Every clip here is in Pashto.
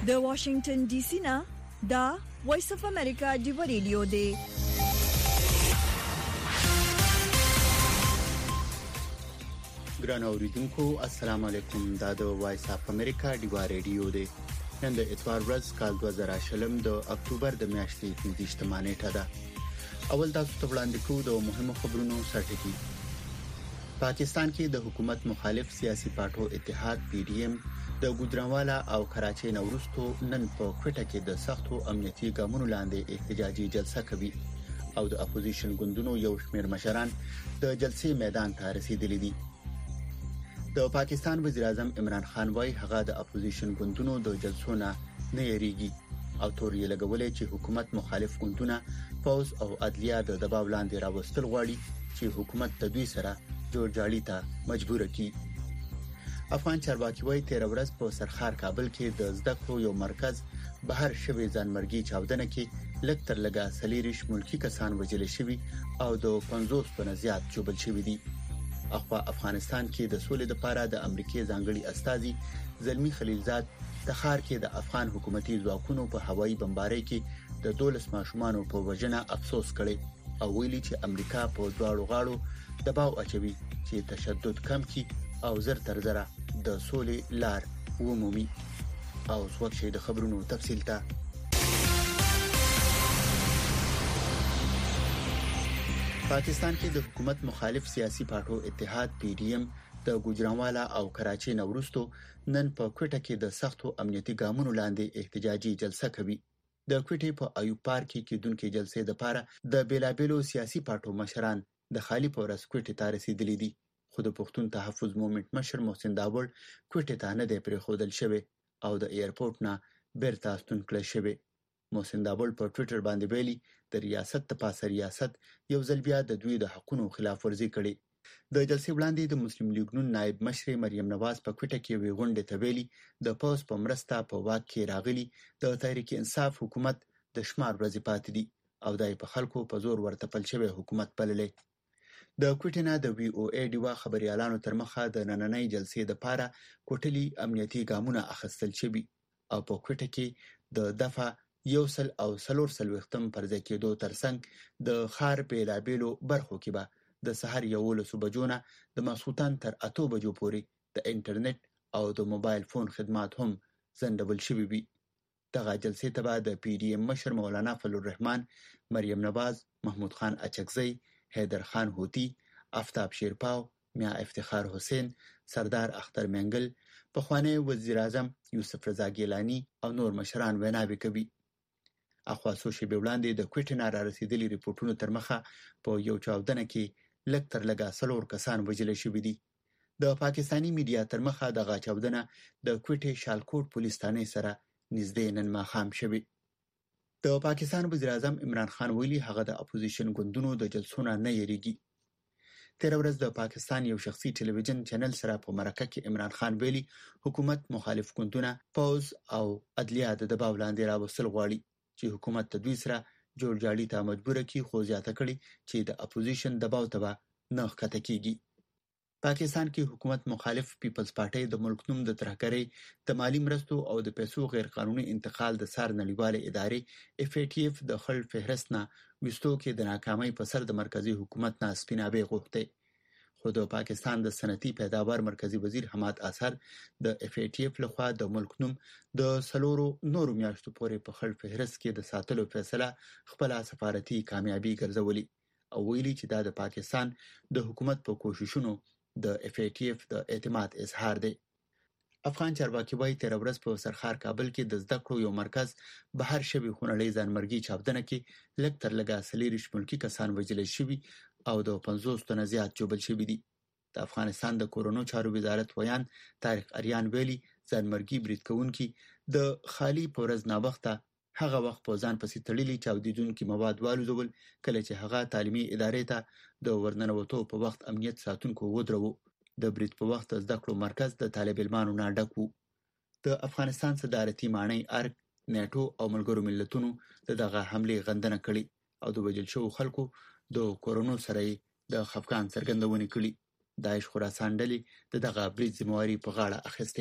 د واشنگټن ډي سي نه دا وایس اف امریکا دی ریډیو دی. ګران اوریدونکو السلام علیکم. دا د وایس اف امریکا دی ریډیو دی. نن د اتوار ورځ کال 2020 د اکتوبر د میاشتې 15 نیټه ده. اول تاسو ته وړاندې کوو د مهمو خبرونو سرټکی. پاکستان کې د حکومت مخالف سیاسي پارټو اتحاد پی ډی ایم د ګوجرانوالا او کراچۍ نورستو نن په کوټه کې د سختو امنیتي ګامونو لاندې احتجاجي جلسه کوي او د اپوزیشن ګوندونو یو شمېر مشران د جلسې میدان ته رسیدلي دي. د پاکستان وزیر اعظم عمران خان وايي هغه د اپوزیشن ګوندونو د جلسو نه یریږي او تور یې لګولې چې حکومت مخالف ګوندونه پوز او عدلیه د دباو لاندې راوستل غواړي چې حکومت د دوی سره جوړجاړي ته مجبور کړي. افغان چارواکي وايي 13 ورځ په سرخار کابل کې د زده کړو یو مرکز بهر شوی ځانمرګي چاودنه کې لږ تر لږه سلیریش ملکی کسان وژل شوي او د 50 په زیات جوړل شوي دي. اخوا افغانستان کې د سولې لپاره د امریکای ځانګړي استازي زلمی خلیلزاد د خار کې د افغان حکومتي ځواکونو په هوایي بمبارۍ کې د 12 ماشومان په وژنه افسوس کړي او ویلي چې امریکا په دواړو غاړو دباو اچوي چې تشدد کم کړي او زر تر زره د سولې لار ومومي. او څوک شي د خبرونو تفصیل ته پاکستان کې د حکومت مخالف سیاسي پارټو اتحاد پی ډی ایم د ګوجرانوالا او کراچۍ نورستو نن په کوټه کې د سختو امنیتي ګامونو لاندې احتجاجي جلسه کوي. د کوټې په ایوب پارک کې کېدونکې جلسې لپاره د بیلابېلو سیاسي پارټو مشران د خالی پورس کوټې ته رسیدلي دي. خو د پښتون تحفظ مومنټ مشر محسن داوړ کوټې ته نه دی پریښودل شوی او د ایرپورټ نه بیرته ستون کړل شوی. محسن داوړ په ټوئیټر باندې ویلي د ریاست ته پاسه ریاست یو ځل بیا د دوی د حقونو خلاف ورزي کړي. د جلسې وړاندې د مسلم لیگ نون نائب مشر مریم نواز په کوټه کې وی غونډه ته ویلي د پوز په مرسته په واک کې راغلي د تحریک انصاف حکومت د شمار ورځې پاتې دي او دای په خلکو په زور ورته پل شوی حکومت بللې. د کوټې نه د وی او ای ډیوا خبريالانو تر مخه د نننۍ جلسې د پاره کوټلي امنیتي ګامونه اخیستل شوي او په کوټه کې د دفعه یوسل او سلور سلوختم پر ځای کېدو ترڅنګ د خار بیلابېلو برخو کې به د سحر 11 بجو نه د ماسخوتن تر 8 بجو پورې د انټرنیټ او د موبایل فون خدمات هم زندبل شوي وي. دغه جلسې ته به د پی ډی ایم مشر مولانا فضل الرحمن، مریم نواز، محمود خان اچکزی، حیدر خان هوتی، آفتاب شیرپاو، میا افتخار حسین، سردار اختر منګل، پخوانی وزیر اعظم یوسف رضا ګیلانی او نور مشران ویناوي کوي. اخوا څو شېبې وړاندې د کوټې نه را رسیدلي ریپورتونو تر مخه په یو چاودنه کې لږ تر لږه 4 کسان وژل شوي دي. د پاکستانی میډیا تر مخه دغه چاودنه د کوټې شالکوټ پولیس ثانې سره نږدې نن ماښام شوي. د پاکستان وزیر اعظم عمران خان ویلي هغه د اپوزیشن ګوندونو د جلسو نه یریږي. 13 ورځ د پاکستان یو شخصي ټلویزیون چینل سره په مرکه کې عمران خان ویلي حکومت مخالف ګوندونه پوز او عدلیه د دباو لاندې راوستل غواړي چې حکومت د دوی سره جوړجاړي ته مجبور کړي، خو زیاته کړي چې د اپوزیشن دباو ته نه ښکته کیږي. پاکستان کې حکومت مخالف پیپلز پارټي د ملک نوم د ترهګرۍ د مالی مرستو او د پیسو غیر قانوني انتقال د سار نړیواله ادارې اف ای ټی اف د خل فهرست نه وستو کې د ناکامۍ په سر د مرکزی حکومت نه سپیناوي غوښته. خو د پاکستان د صنعتي پیداوار مرکزی وزیر حماد اظهر د اف ای ټی اف لخوا د ملک نوم د سلورو نورو میاشتو پورې په خل فهرست کې د ساتلو فیصله خپل سفارتي کامیابی ګرځولي او ویلي چې دا د پاکستان د حکومت په کوششونو د اف ای ټی اف د اعتماد اظهار دی. افغان چارواکي وايي 13 ورځ په سرخار کابل کې د زده کړو یو مرکز بهر شوی خونړۍ ځانمرګي چاودنه کې لږ تر لږه سلیریش ملکی کسان وژل شوي او د 50 تنه زیات جوړل شوي دي. د افغانستان د کورونو چارو وزارت ویان طارق اریان ویلي ځانمرګي برید کوونکي د خالی پورز نا وخته هغه وخت په ځان پسې تړلي چاودیدونکي مواد والوزول کله چې هغه تعلیمي ادارې ته د ورننوتو په وخت امنیت ساتونکو ودرو. د برید په وخت زده کړو مرکز د طالب علمانو نه ډک وو. د افغانستان صدارتي ماڼۍ ارګ، نیټو او ملګرو ملتونو دغه حملې غندنه کړې او د وژل شوو خلکو د کورونو سره د خفګان څرګندونې کړې. داعش خراسان ډلې دغه برید ذمہواري په غاړه اخیستې.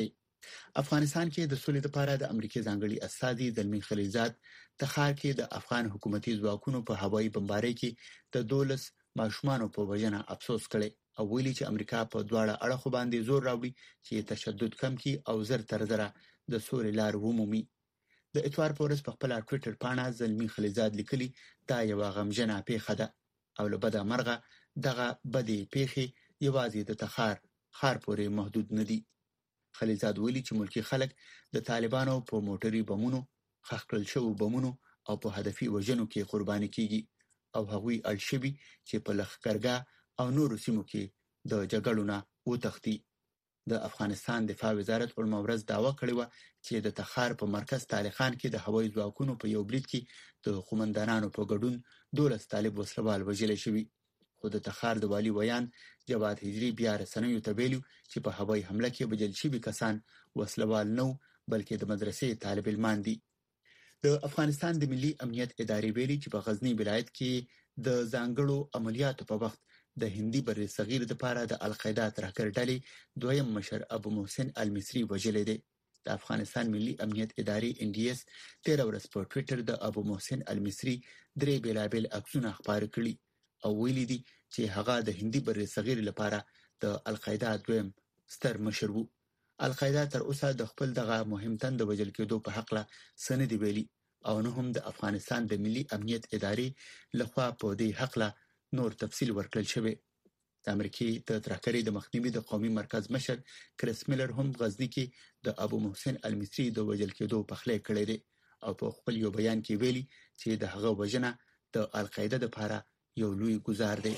افغانستان کې د سولې لپاره د امریکای ځانګړي استازي زلمی خلیلزاد تخار کې د افغان حکومتي ځواکونو په هوایي بمبارۍ کې د 12 ماشومانو په وژنه افسوس کړي او ویلي چې امریکا په دواړه اړخو باندې زور راوړي چې تشدد کم کړي او زر تر زره د سولې لار ومومي. د اتوار په ورځ په خپل ټوئیټر پاڼه زلمی خلیلزاد لیکلي دا یو غمجنه پیښه ده او له بده مرغه دغه بدې پیښې یوازې د تخار خار پورې محدود نه دي. خلیلزاد ویلي چې ملکی خلک د طالبانو په موټري بمونو، ښخ کړل شوو بمونو او په هدفي وژنو کې قرباني کیږي او هغوی اړ شوي چې په لښکرګاه او نورو سیمو کې د جګړو نه وتښتي. د افغانستان دفاع وزارت پرمه ورځ دعوه کړې و چې د تخار په مرکز طالقان کې د هوایي ځواکونو په یو برید کې د قومندانانو په ګډون 12 طالب وسلوال وژل شوي. خو د تخار د والي ویان جواد هجری بیا رسنیو ته ویلي چې په هوایي حمله کې وژل شوي کسان وسلوال نه بلکې د مدرسې طالب علمان دي. د افغانستان د ملي امنیت ادارې ویلي چې په غزنی ولایت کې د ځانګړو عملیاتو په وخت د هندي بر صغیر لپاره د القاعده ترهګر ډلې دویم مشر ابو محسن المصری وژل دی. د افغانستان ملي امنیت ادارې NDS 13 ورځ په ټوئیټر د ابو محسن المصری درې بیلابل عکسونه خپاره کړي او ویلي دي چې هغه د هندي بر صغیر لپاره د القاعده دویم ستر مشر وو. القاعده تر اوسه د خپل دغه مهم تند وژل کېدو په حق له سند ویلي او نه هم د افغانستان د ملي امنیت ادارې لخوا په دې حق له نور تفصیل ورکړل شوی. د امریکای د ترهګرۍ د مخنیوي د قومي مرکز مشر کریس میلر هم غزنی کې د ابو محسن المصری د وژل کېدو پخلی کړی دی او په خپل یو بیان کې ویلي چې د هغه وژنه د القاعده لپاره یو لوی ګزار دی.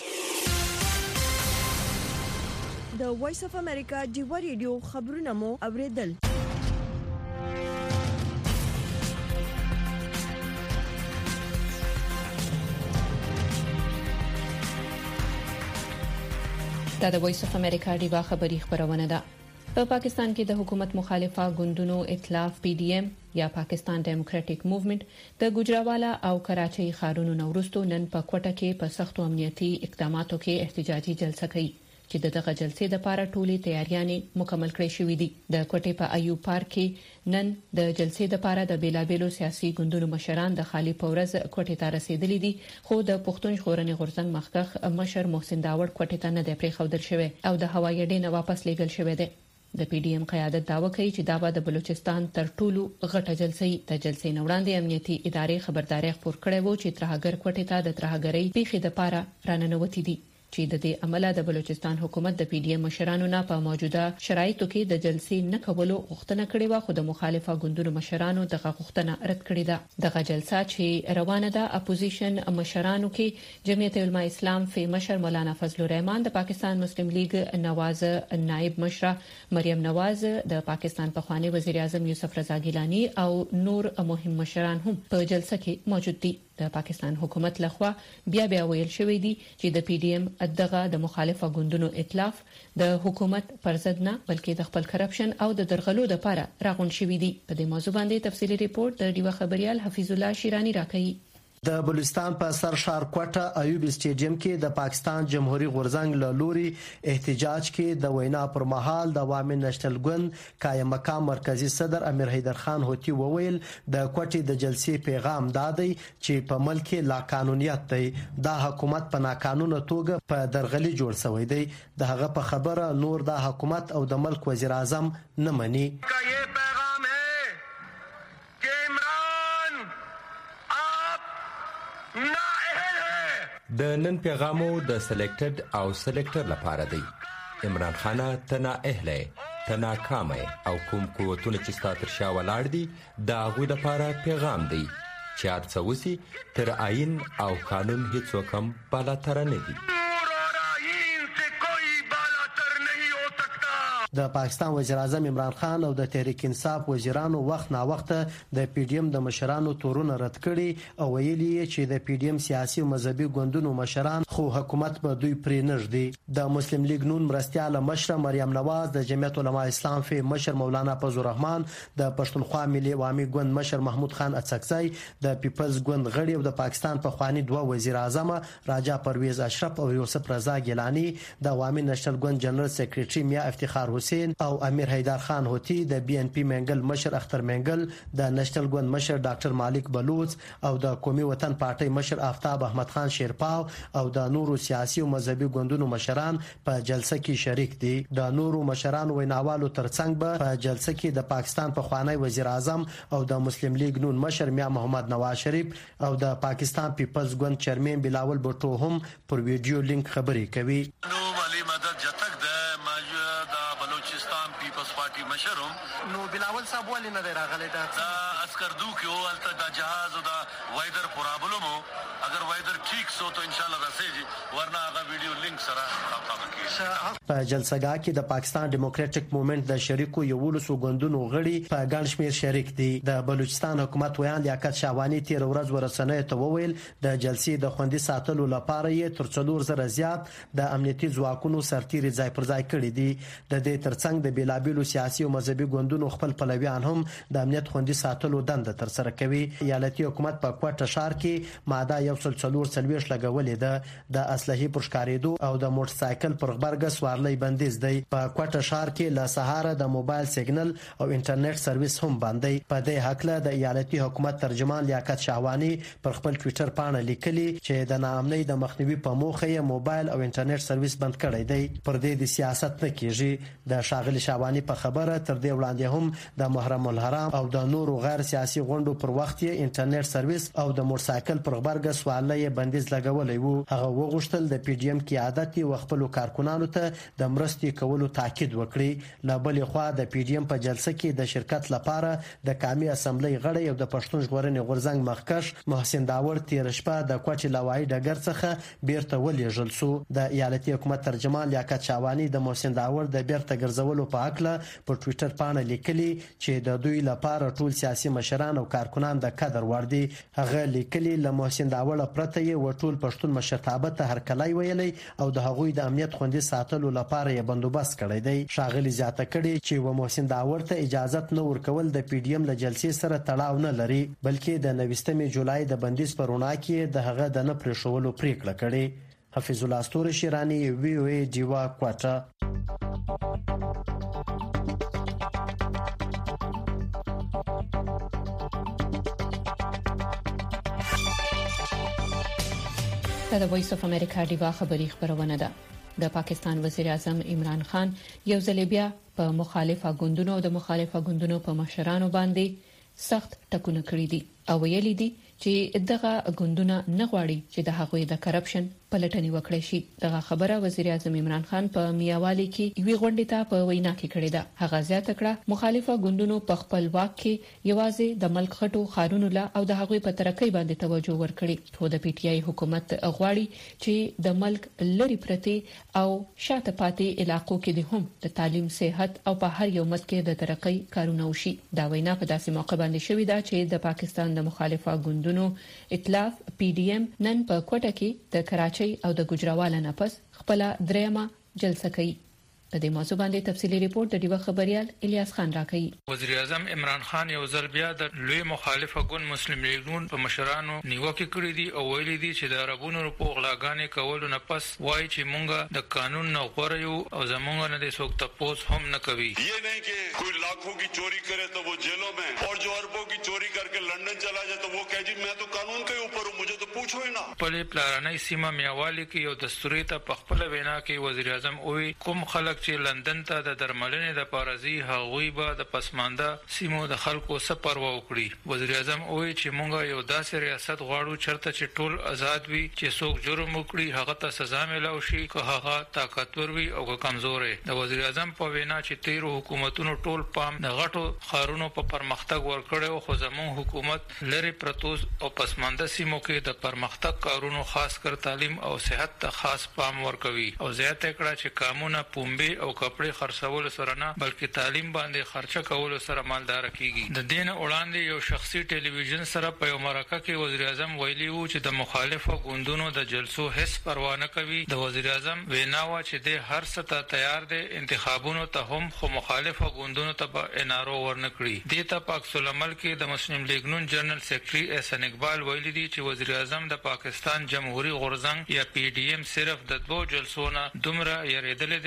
د وایس اف امریکا ډیو ریډیو خبرونه مو اوریدل. دا د وایس اف امریکا ډیوا خبری خبرونه ده. په پاکستان کې د حکومت مخالفه ګوندونو ائتلاف PDM یا پاکستان ډیموکراټیک موومېنټ د ګوجراوالا او کراچۍ ښارونو نورستو نن په کوټه کې په سختو امنیتي اقداماتو کې احتجاجي جلسه کوي چې دغه جلسې د لپاره ټولې تیاریانې مکمل کړې شوې دي. د کوټې په ایوب پارک کې نن د جلسې د لپاره د بیلابېلو سیاسي ګوندونو مشران د خالي پورز کوټې ته رسیدلي دي خو د پښتون ژغورنې غورځنګ مخکخ مشر محسن داوړ کوټې ته نه دی پریښودل شوی او د هوایي اډې نه واپس لیږل شوی دی. د PDM قیادت داوا کوي چې دا به د بلوچستان تر ټولو غټه جلسې د جلسې نوړاندې امنیتي ادارې خبرداري خپور کړې وو چې ترهګر کوټې ته د ترهګرۍ پیښې د لپاره راننوتې دي چې د دې عمله د بلوچستان حکومت د PDM مشرانو نه په موجوده شرایطو کې د جلسې نه کولو غوښتنه کړې و خو د مخالفه ګوندونو مشرانو دغه غوښتنه رد کړې ده. دغه جلسه چې روانه ده اپوزیشن مشرانو کې جمعیت علماء اسلام فی مشر مولانا فضل الرحمن، د پاکستان مسلم لیگ نواز نائب مشره مریم نواز، د پاکستان پخوانی وزیر اعظم یوسف رضا ګیلانی او نور مهم مشران هم په جلسه کې موجود دي. د پاکستان حکومت لخوا بیا ویل شوې دي چې د PDM دغه د مخالفه ګوندونو ائتلاف د حکومت پر ضد نه بلکې د خپل کرپشن او د درغلو لپاره راغون شوې دي. په دې موضوع باندې تفصیلی ریپورت د ډیوا خبريال حفیظ الله شیرانی راکړي. د بلوچستان په سر شهر کوټه ایوب سټیډیم کې د پاکستان جمهوریت غورځنګ له لوري احتجاج کې د وینا پر مهال د عوامي نشنل ګوند قائم مقام مرکزی صدر امیر حیدر خان هوتی وویل د کوټې د جلسې پیغام دادی چې په ملک لا قانونیت دی، دا حکومت په ناقانونه توګه په درغلي جوړ شوی دی. د هغه په خبره نور د حکومت او د ملک وزیر اعظم نه مني. د نن پیغامو د سلیکټډ او سلیکټر لپاره دی. عمران خان تنا اهله تنا کامه او کوم قوتونه چې ستاتر شا ولاړ دي دا غوې لپاره پیغام دی چې ارڅوسی تر آئین او قانون هیڅ وکم بالا تر نه دي. د پاکستان وزیر اعظم عمران خان او د تحریک انصاف وزیرانو وخت نا وخت د PDM د مشرانو تورونه رد کړي او ویلي چې د PDM سیاسي او مذهبي ګوندونو مشران خو حکومت به دوی پرې نږدي. د مسلم لیگ نون مرستيال مشره مریم نواز، د جمعیت علماء اسلام فی مشر مولانا فضل الرحمن، د پښتونخوا ملي عوامي ګوند مشر محمود خان اڅکزی، د پیپلز ګوند غړي او د پاکستان پخوانی دوه وزیر اعظم راجا پرویز اشرف او یوسف رضا ګیلانی، د عوامي نشنل ګوند جنرال سیکریټري میا افتخار حسین او امیر حیدر خان هوتی، د بي ان پی منګل مشر اختر منګل، د نېشنل ګوند مشر ډاکټر مالک بلوچ او د قومي وطن پارټي مشر آفتاب احمد خان شیرپاو او د نورو سیاسي او مذهبي ګوندونو مشران په جلسه کې شریک دي. د نورو مشرانو ویناوالو ترڅنګ به په جلسه کې د پاکستان پخوانی وزیر اعظم او د مسلم لیگ نون مشر میا محمد نواز شریف او د پاکستان پیپلز ګوند چیرمن بلاول بوټو هم پر ویډیو لینک خبرې کوي. نو مالی مدد جتک د د بلوچستان پیپلز پارټي مشرم نو بلاول صاحب ولې نه راغلی دا اسکردو کې او الته د جهاز او د وایدر پرابلم اگر وایدر ٹھیک سو تو ان شاء الله راځي ورنه هغه ویډیو لینک سره تاسو کې. په جلسګاه کې د پاکستان ډیموکراټک موومېنټ د شریکو 11 ګوندونو غړي په ګڼ شمېر شریک دي. د بلوچستان حکومت ویان لیاقت شاوانی تیر ورځ ورسنۍ ته وویل د جلسې د خوندي ساتلو لپاره یې تر 4,000 زیات د امنیتي ځواکونو سرتیري ځای پر ځای کړي دي. د دې ترڅنګ د بیلابیلو سیاسي او مذهبي ګوندونو خپل پلویان هم د امنیت خوندي ساتلو دنده تر سره کوي. ایالتي حکومت په کوټه ښار کې ماده 144 لګولې ده. د اسلحې پر ښکارېدو او د موټر سایکل پر غبرګ سوارلۍ بندیز دی. په کوټه ښار کې له سهار د موبایل سیګنل او انټرنیټ سرویس هم بند دی. په دې حق له د ایالتي حکومت ترجمان لیاقت شاوانی پر خپل ټوئیټر پاڼه لیکلي چې د ناامنۍ د مخنیوي په موخه یې موبایل او انټرنیټ سرویس بند کړی دی. پر دې د سیاست نه کیږي. د شاغلي شاوانی په خبره تر دې وړاندې هم د محرم الحرام او د نورو غیر سیاسي غونډو پر وخت یې انټرنیټ سرویس او د موټر سایکل پر غبرګ سوارلۍ بندیز لګولې وو. هغه وغوښتل د پی ډی ایم قیادت او خپل کارکونانو ته د مرستې کولو تاکید وکړي. له بلې خوا د پی ډی ایم په جلسه کې د شرکت لپاره د قومي اسمبلی غړی او د پښتون ژغورنې غورځنګ مخکښ محسن داور تیر شپه د کوټې لوایي ډګر څخه بیرته ولېږل شو. د ایالتي حکومت ترجمان لیاقت شاوانی د محسن داور د بیرته ګرځولو په حق له په ټوئیټر پاڼه لیکلي چې د دوی لپاره ټول سیاسي مشران او کارکونان د قدر وړ دي. هغه لیکلي له محسن داور پرته یې ټول پښتون مشرتابه ته هرکلی ویلی او د هغوی د امنیت خوندي ساتلو لپاره یې بندوبست کړی دی. ښاغلي زیاته کړي چې و محسن داور ته اجازه نه ورکول د پی ډی ایم له جلسې سره تړاو نه لري، بلکې د 29 جولای د بندیز پر وړاندې کې د هغه د نه پرېښولو پریکړه کړې. حفیظ الله استور شیرانی وی او ای دیوا کوټه. دا د وایس اف امریکا دیوا خبری خبرونه ده. د پاکستان وزیر اعظم عمران خان یو ځل بیا په مخالفه ګوندونو او د مخالفه ګوندونو په مشرانو باندې سخت ټکونه کړی دي او ویلي دي چې دغه ګوندونه نه غواړي چې د هغوی د کرپشن پلټنې وکړي شي. دغه خبره وزیر اعظم عمران خان په میاوالی کې یوې غونډې ته په وینا کې کړې ده. هغه زیاته کړه مخالفه ګوندونو په خپل واک کې یوازې د ملک خټو خارونو له او د هغوی په ترقۍ باندې توجه ورکړي. خو د پی ټی آی حکومت غواړي چې د ملک لری پرتی او شاته پاتې علاقو کې هم د تعلیم، صحت او په هر یو ملک کې د ترقۍ کارونه وشي. دا وینا په داسې موقع باندې شوې ده چې د پاکستان د مخالفه ګوندونو ائتلاف پی ډی ایم نن په کوټه کې د کراچۍ او د ګجراوالا نه پس خپل درېمه جلسه کوي. د دې موضوع باندې تفصیلی ریپورت د دیوه خبريال الیاس خان راکړي. وزیر اعظم عمران خان یو ځل بیا د لوی مخالفه ګوند مسلم لیگ نون په مشرانو نیوکه کړې دي او ویلي دي چې د عربونو په غلاګانې کولو نه پس وایي چې مونږه د قانون نه غوړ یو او زمونږ نه د څوک تپوس هم نه کوي. یہ نہیں کہ کوئی لاکھوں کی چوری کرے تو وہ جیلوں میں اور جو اربوں کی چوری کر کے لندن چلا جائے تو وہ کہے جی میں تو قانون کے اوپر ہوں مجھے تو پوچھو ہی نہ. په پلانای سیمه میاوالی کې یو دستوري ته په خپل وینا کې وزیر اعظم وی کوم خلک چې لندن ته د درملنې د پارازي هغوی به د پسمانده سیمو د خلکو سپروا وکړي. وزیر اعظم وی چې مونږ یو داسې ریاست غواړو چرته چې ټول آزاد وي، چې څوک جرم وکړي هغه ته سزا ملو شي، که هغه طاقتور وي او که کمزور. د وزیر اعظم په وینا چې تیرو حکومتونو ټول پام د غټو خارونو په پرمختګ ورکړو، خو زموږ حکومت لری پروتوس او پسمانده سیمو کې د پرمختګ کارونو خاص کر تعلیم او صحت ته خاص پام ورکوي. او زیاته کړه چې قانونا پومبه او کپڑے خرڅول سره نه بلکې تعلیم باندې خرچه کول سره مالدار کیږي. د دین وړاندې یو شخصي ټلویزیون سره په یو مرکه کې وزیر اعظم ویلي وو چې د مخالفو ګوندونو د جلسو هیڅ پروا نه کوي. د وزیر اعظم وینا و چې د هر څه ته تیار دي انتخابونو ته هم، خو مخالفو ګوندونو ته انارو ورنکړي. د ته پاک سلمل کې د مسلم لیگ نون جنرال سیکریټری احسان اقبال ویلي دي چې وزیر اعظم د پاکستان جمهوریت غورځنګ یا پی ډی ایم صرف د دوه جلسو نه دومره یریدل دي چې په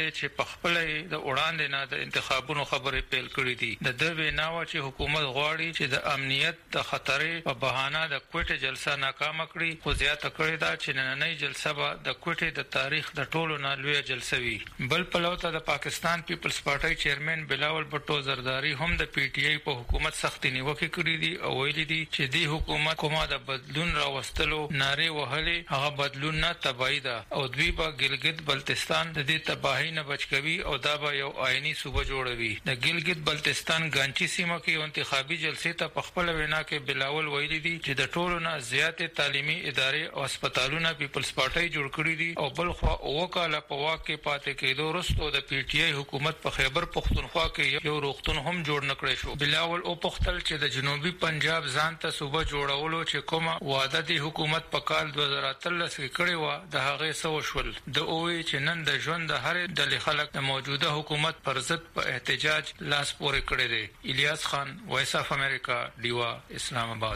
خپل د وړاندې نه د انتخابونو خبرې پیل کړې دي. د دوی ناوه چې حکومت غواړي چې د امنیت د خطرې په بهانه د کوټه جلسه ناکامه کړي، خو زیاته کړې ده چې نننۍ جلسه به د کوټه د تاریخ د ټولو نه لوی جلسه وي. بل پلوته د پاکستان پیپلز پارټي چیرمن بلاول بټو زرداری هم د پی ټی آی په حکومت سخت نیوکه کړې دي او ویلي دي چې د حکومت کومه د بدلون راوستلو ناره وهلې هغه بدلون نه تبعید او دوی په ګلګت بلتستان د دې تباہی نه بچوي او دا به یو آئینی صوبه جوړوي. د ګلګت بلتستان ګانچی سیمه کې انتخابي جلسې ته په خپل وینا کې بلاول ویلي دي چې د ټولو نه زیاتې تعلیمي ادارې او هسپتالونه پیپلز پارټي جوړ کړی دي او بل خو وکاله په واک کې پاتې کېدو وروسته د پی ټی آی حکومت په خیبر پختونخوا کې یو روغتون هم جوړ نکړی شو. بلاول او پختل چې د جنوبي پنجاب ځان ته صوبه جوړولو چې کومه وعده د حکومت په کال 2013 کې کړې و د هغه سو شول. د اوې چې نن د ژوند د هر ډلې خلک د موجوده حکومت پر ضد په احتجاج لاس پورې کړی دی. الیاس خان، وایس اف امریکا، ډیوا، اسلام آباد.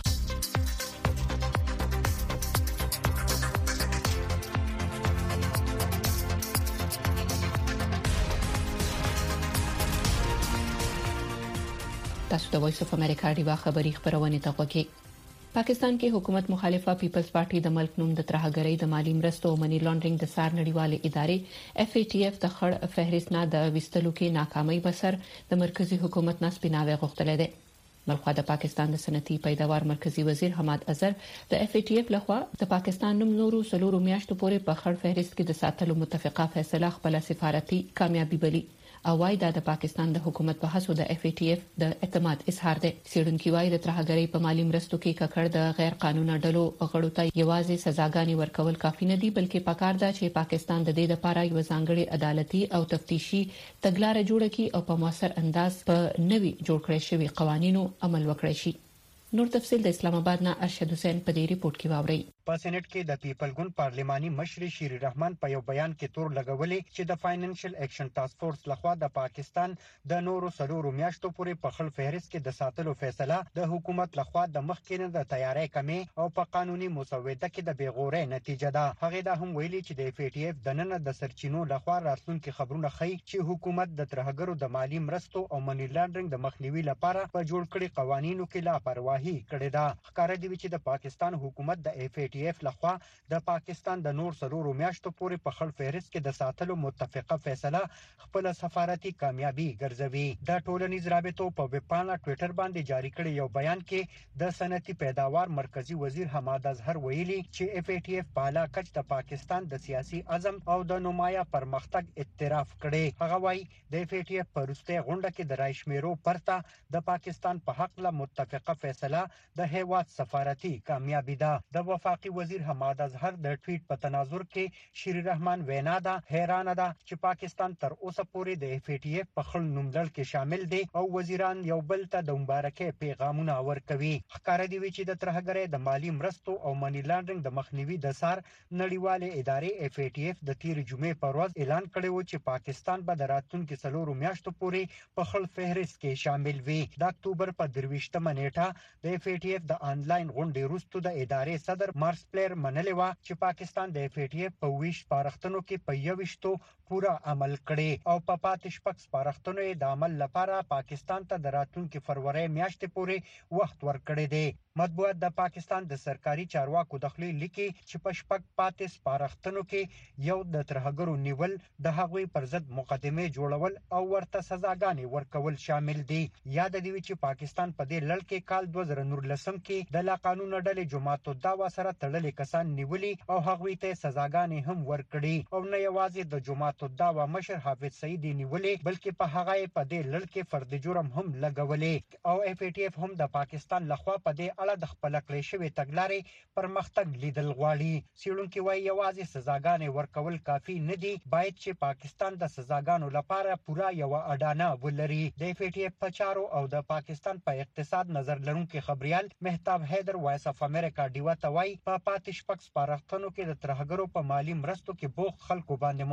تاسو د وایس اف امریکا ډیوا خبری خبرونه ته وګورئ. پاکستان کې حکومت مخالفه پیپلز پارټي د ملک نوم د ترهګرۍ د مالی مرستو او منی لانډرینګ د سار نړیوالې ادارې اف ای ټی اف د خړ فهرست نه د وستلو کې ناکامۍ بسر د مرکزی حکومت نه سپیناوي غوښتل دي. بلخوا د پاکستان د صنعتي پیداوار مرکزی وزیر حماد اظهر د اف ای ټی اف لخوا د پاکستان نوم نورو سلورو میاشتو پورې په خړ فهرست کې د ساتلو متفقه فیصله خپل سفارتي کامیابی بلی او وايي د پاکستان د حکومت په هڅو د اف ای ټی اف د اعتماد اظهار دی. سیډونکو وايي د ترهګرۍ په مالی مرستو کې ککړ د غیر قانوني ډلو غړو ته یوازې سزاګانې ورکول کافي نه دي، بلکې پکار ده چې پاکستان د دې لپاره یو ځانګړي عدالتي او تفتیشي تګلارې جوړه کړي او په موثر انداز په نوي جوړ کړی شوی قوانینو عمل وکړي شي. نور تفصيل د اسلام آباد نه ارشد حسین په دې ریپورت کې واوري. په سېنات کې د پیپل ګوند پارلماني مشر شیر الرحمن په یو بیان کې تور لګولې چې د فاینانشل اکشن ټاسک فورس لخوا د پاکستان د نورو سلورو میاشتو پورې په خل فهرست کې د ساتلو فیصله د حکومت لخوا د مخکینه د تیاری کمی او په قانوني مسوده کې د بیغورې نتیجه ده. هغه دا هم ویلي چې د اف ای ټی اف د نن د سرچینو لخوا راتلونکي خبرونه ښيي چې حکومت د ترهګرو د مالی مرستو او منی لانډرینګ د مخنیوي لپاره په جوړ کړي قوانینو کې لاپرواهي کړې ده. ښکاره دی چې د پاکستان حکومت د اف ای ټی اف لخوا د پاکستان د نور سلورو میاشتو پورې په خړ فهرست کې د ساتلو متفقه فیصله خپل سفارتي کامیابی ګرځوي. د ټولنیز رابطو په ویبپاڼه ټوئیټر باندې جاری کړی یو بیان کې د صنعتي پیداوار مرکزی وزیر حماد اظهر ویلي چې اف ای ټی اف په اعلی کچ د پاکستان د سیاسي عزم او د نمایه پرمختګ اعتراف کړي. هغه وايي د اف ای ټی اف په وروستي غونډه کې د رایشمیرو پرته د پاکستان په حق له متفقه فیصله د هیواد سفارتي کامیابی ده. د وفاقي وزیر حماد اظهر د ټویټ په تناظر کې شیر الرحمن وینا ده حیران ده چې پاکستان تر اوسه پورې د اف ای ټی اف په خل نوملړ کې شامل دي او وزیران یو بل ته د مبارکۍ پیغامونه ورکوي. ښکاره دی چې د ترهګرۍ د مالی مرستو او منی لانډرینګ د مخنیوي د سار نړیوالې ادارې اف ای ټی اف د تیر جمعې په ورځ اعلان کړی و چې پاکستان به د راتلونکي سلورو میاشتو پورې په خل فهرست کې شامل وي. د اکتوبر په 23مه نیټه د اف ای ټی اف د انلاین غونډې وروسته د ادارې صدر مارس پلیر منلې و چې پاکستان د اف ای ټی اف په ویش پارښتنو کې په 21 پورا عمل کړي او په پاتې شپږ پارښتنو د عمل لپاره پاکستان ته د راتلونکي فروری میاشتې پورې وخت ورکړی دی. مطبوعات د پاکستان د سرکاري چارواکو دخلي لیکي چې په شپږ پاتې پارښتنو کې یو د ترهګرو نیول، د هغوی پر ضد مقدمه جوړول او ورته سزاګانې ورکول شامل دي. یاد دی چې پاکستان په دې لړ کې کال 2019 کې د لا قانون ډلې جماعت الدعوه سره تړلې کسان نیولي او هغوی ته سزاګانې هم ورکړي او نه یوازې د جماعت الدعوه مشر حافظ سعید نیولي بلکې په هغه په دې لړ کې فرد جرم هم لګولې او اف ای ټی اف هم د پاکستان لخوا په دې اړه د خپل کړې شوی تګلارې پرمختګ لیدل غواړي. سیړونکو وايي یوازې سزاګانې ورکول کافي نه دي، باید چې پاکستان د سزاګانو لپاره پورا یو اډانه ولري. د اف ای ټی اف په چارو او د پاکستان په اقتصاد نظر لرونکي خبريال مهتاب حیدر وایس اف امریکا ډیوا ته وايي په پاتې شپږ سپارښتنو کې د ترهګرو په مالی مرستو کې بوخ خلکو باندې مقدمه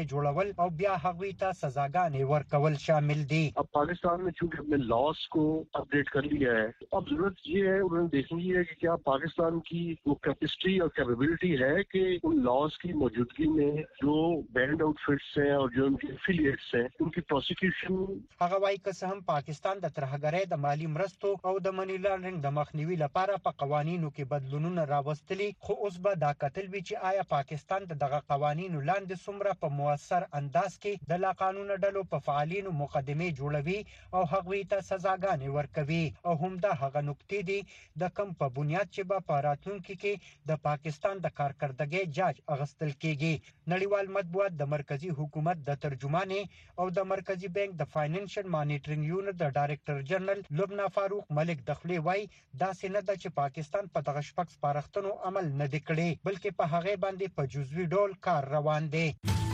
مقدمې جوړول او بیا هغوی ته سزاګانې ورکول شامل دي. अब पाकिस्तान में चूंकि अपने लॉस को अपडेट कर लिया है, अब जरूरत ये है उन्होंने देखनी है कि क्या पाकिस्तान की वो कैपेसिटी और कैपेबिलिटी है कि उन लॉस की मौजूदगी में जो बैंड आउटफिट्स हैं और जो उनके एफिलिएट्स हैं उनकी प्रोसिक्यूशन. هغه وايي که څه هم پاکستان د ترهګرۍ د مالی مرستو او د منی لانډرینګ د مخنیوي لپاره په قوانینو کې بدلونونه راوستلي، خو اوس به دا کتل وی چې آیا پاکستان دغه قوانینو لاندې څومره په موثر انداز کې د لا قانون ډلو په فعالینو مقدمه جوړوي او هغوی ته سزاګانې ورکوي. او هم دا هغه نقطې دي د کم په بنیاد چې به په راتلونکي کې د پاکستان د کارکردګۍ جاج اغستل کیږي. نړیوال مطبوعات د مرکزی حکومت د ترجمانې او د مرکزی بانک د فاینانشل مانیټرینګ یونټ د ډایریکټر جنرال لبنا فاروق ملک دخلی وای دا سینه د چې پاکستان په دغه شپږ سپارښتنو عمل نه دی کړی، بلکې په هغه باندې په جزوي ډول کار روان دی.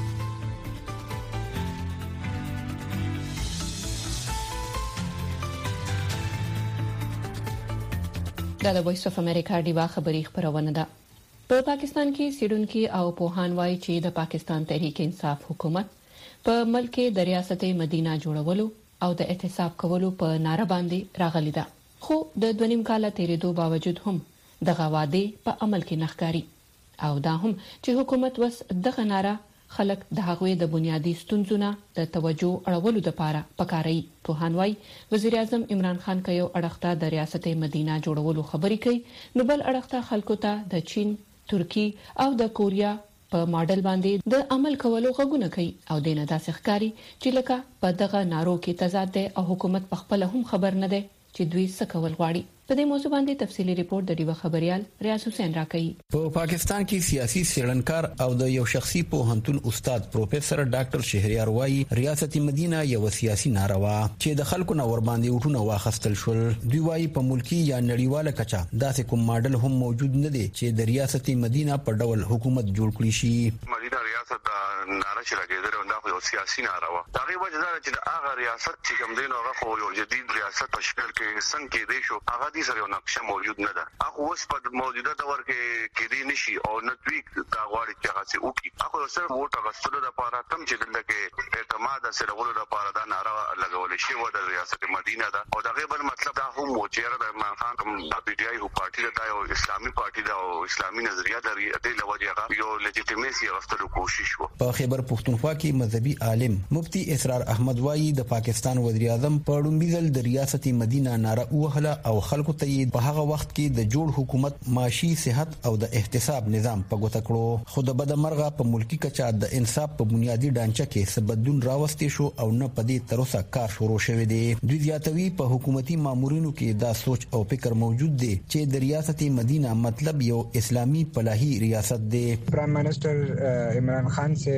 دا د وایس اف امریکا ډیوا خبری خبرونه ده. په پاکستان کې سیډونکي او پوهان وایي چې د پاکستان تحریک انصاف حکومت په ملک د ریاست مدینه جوړولو او د احتساب کولو په ناره باندې راغلی ده، خو د 2.5 کال تیریدو باوجود هم دغه وعده په عمل کې نخکاری او دا هم چې حکومت وس دغه ناره خلک د هغوی د بنیادی ستونزونه د توجه اړولو لپاره پکاري. پوهان وایي وزیر اعظم عمران خان که یو اړخته د ریاست مدینه جوړولو خبرې کوي، نو بل اړخته خلکو ته د چین، ترکی او د کوریا په ماډل باندې د عمل کولو غوښتنه کوي او د نه داسې ښکاری چې لکه په دغه نارو کې تضاد دی او حکومت په خپل هم خبر نه دی چې دوی څه کول غواړي. په دې موضوع باندې تفصیلی ریپورت د ډیوه خبريال ریاض حسین راکړي. په پاکستان کې سیاسي سیړنکار او د یو شخصي پوهنتون استاد پروفیسور ډاکټر شهریار وایي ریاست مدینه یو سیاسي ناروا چې د خلکو نه ور باندې وټونه واخستل شول. دوی وایي په ملکی یا نړیواله کچا داسې کوم ماډل هم موجود نه دی چې د ریاست مدینه په ډول حکومت جوړ کړي شي. مدینه ریاست ناره چې راګیدل دا یو سیاسي ناروا دا غي وجه دا چې هغه ریاست چې کوم دین هغه خو یو جدید ریاست په شکل کې څنګه کې دی شو هغه دې سره یو نقشه موجود نه ده. هغه اوس په موجوده دور کې دی نشي او نه دوی دا غواړي چې هغه څه وکړي. هغه صرف ووټ غوښتلو لپاره تم چې دلته کې اعتماد سره غوړو لپاره دا ناره لګول شي و د ریاست مدینه ده او دا غي بل مطلب دا هم و چې د عمران خان کوم د پی ټی آی پارټي دا یو اسلامي پارټي دا او اسلامي نظریه لري د لوجهه یو لیجیټیمیسي غوښتلو کوشش و. په خیبر پختونخوا کې مذهبي عالم مفتی اسرار احمد وایي د پاکستان وزیر اعظم په ډومبیدل د ریاست مدینه ناره وهله او خلکو ته په هغه وخت کې د جوړ حکومت معاشي صحت او د احتساب نظام په ګوته کړو. خو د بدمرغه په ملکی کچا د انصاف په بنیادی ډانچه کې سبدون راوستي شو او نه پدې تر اوسه کار شروع شوی دی. دوی زیاتوي په حکومتي مامورینو کې دا سوچ او فکر موجود دی چې د ریاست مدینه مطلب یو اسلامي پلاهي ریاست دی. پرایم منسٹر عمران خان سے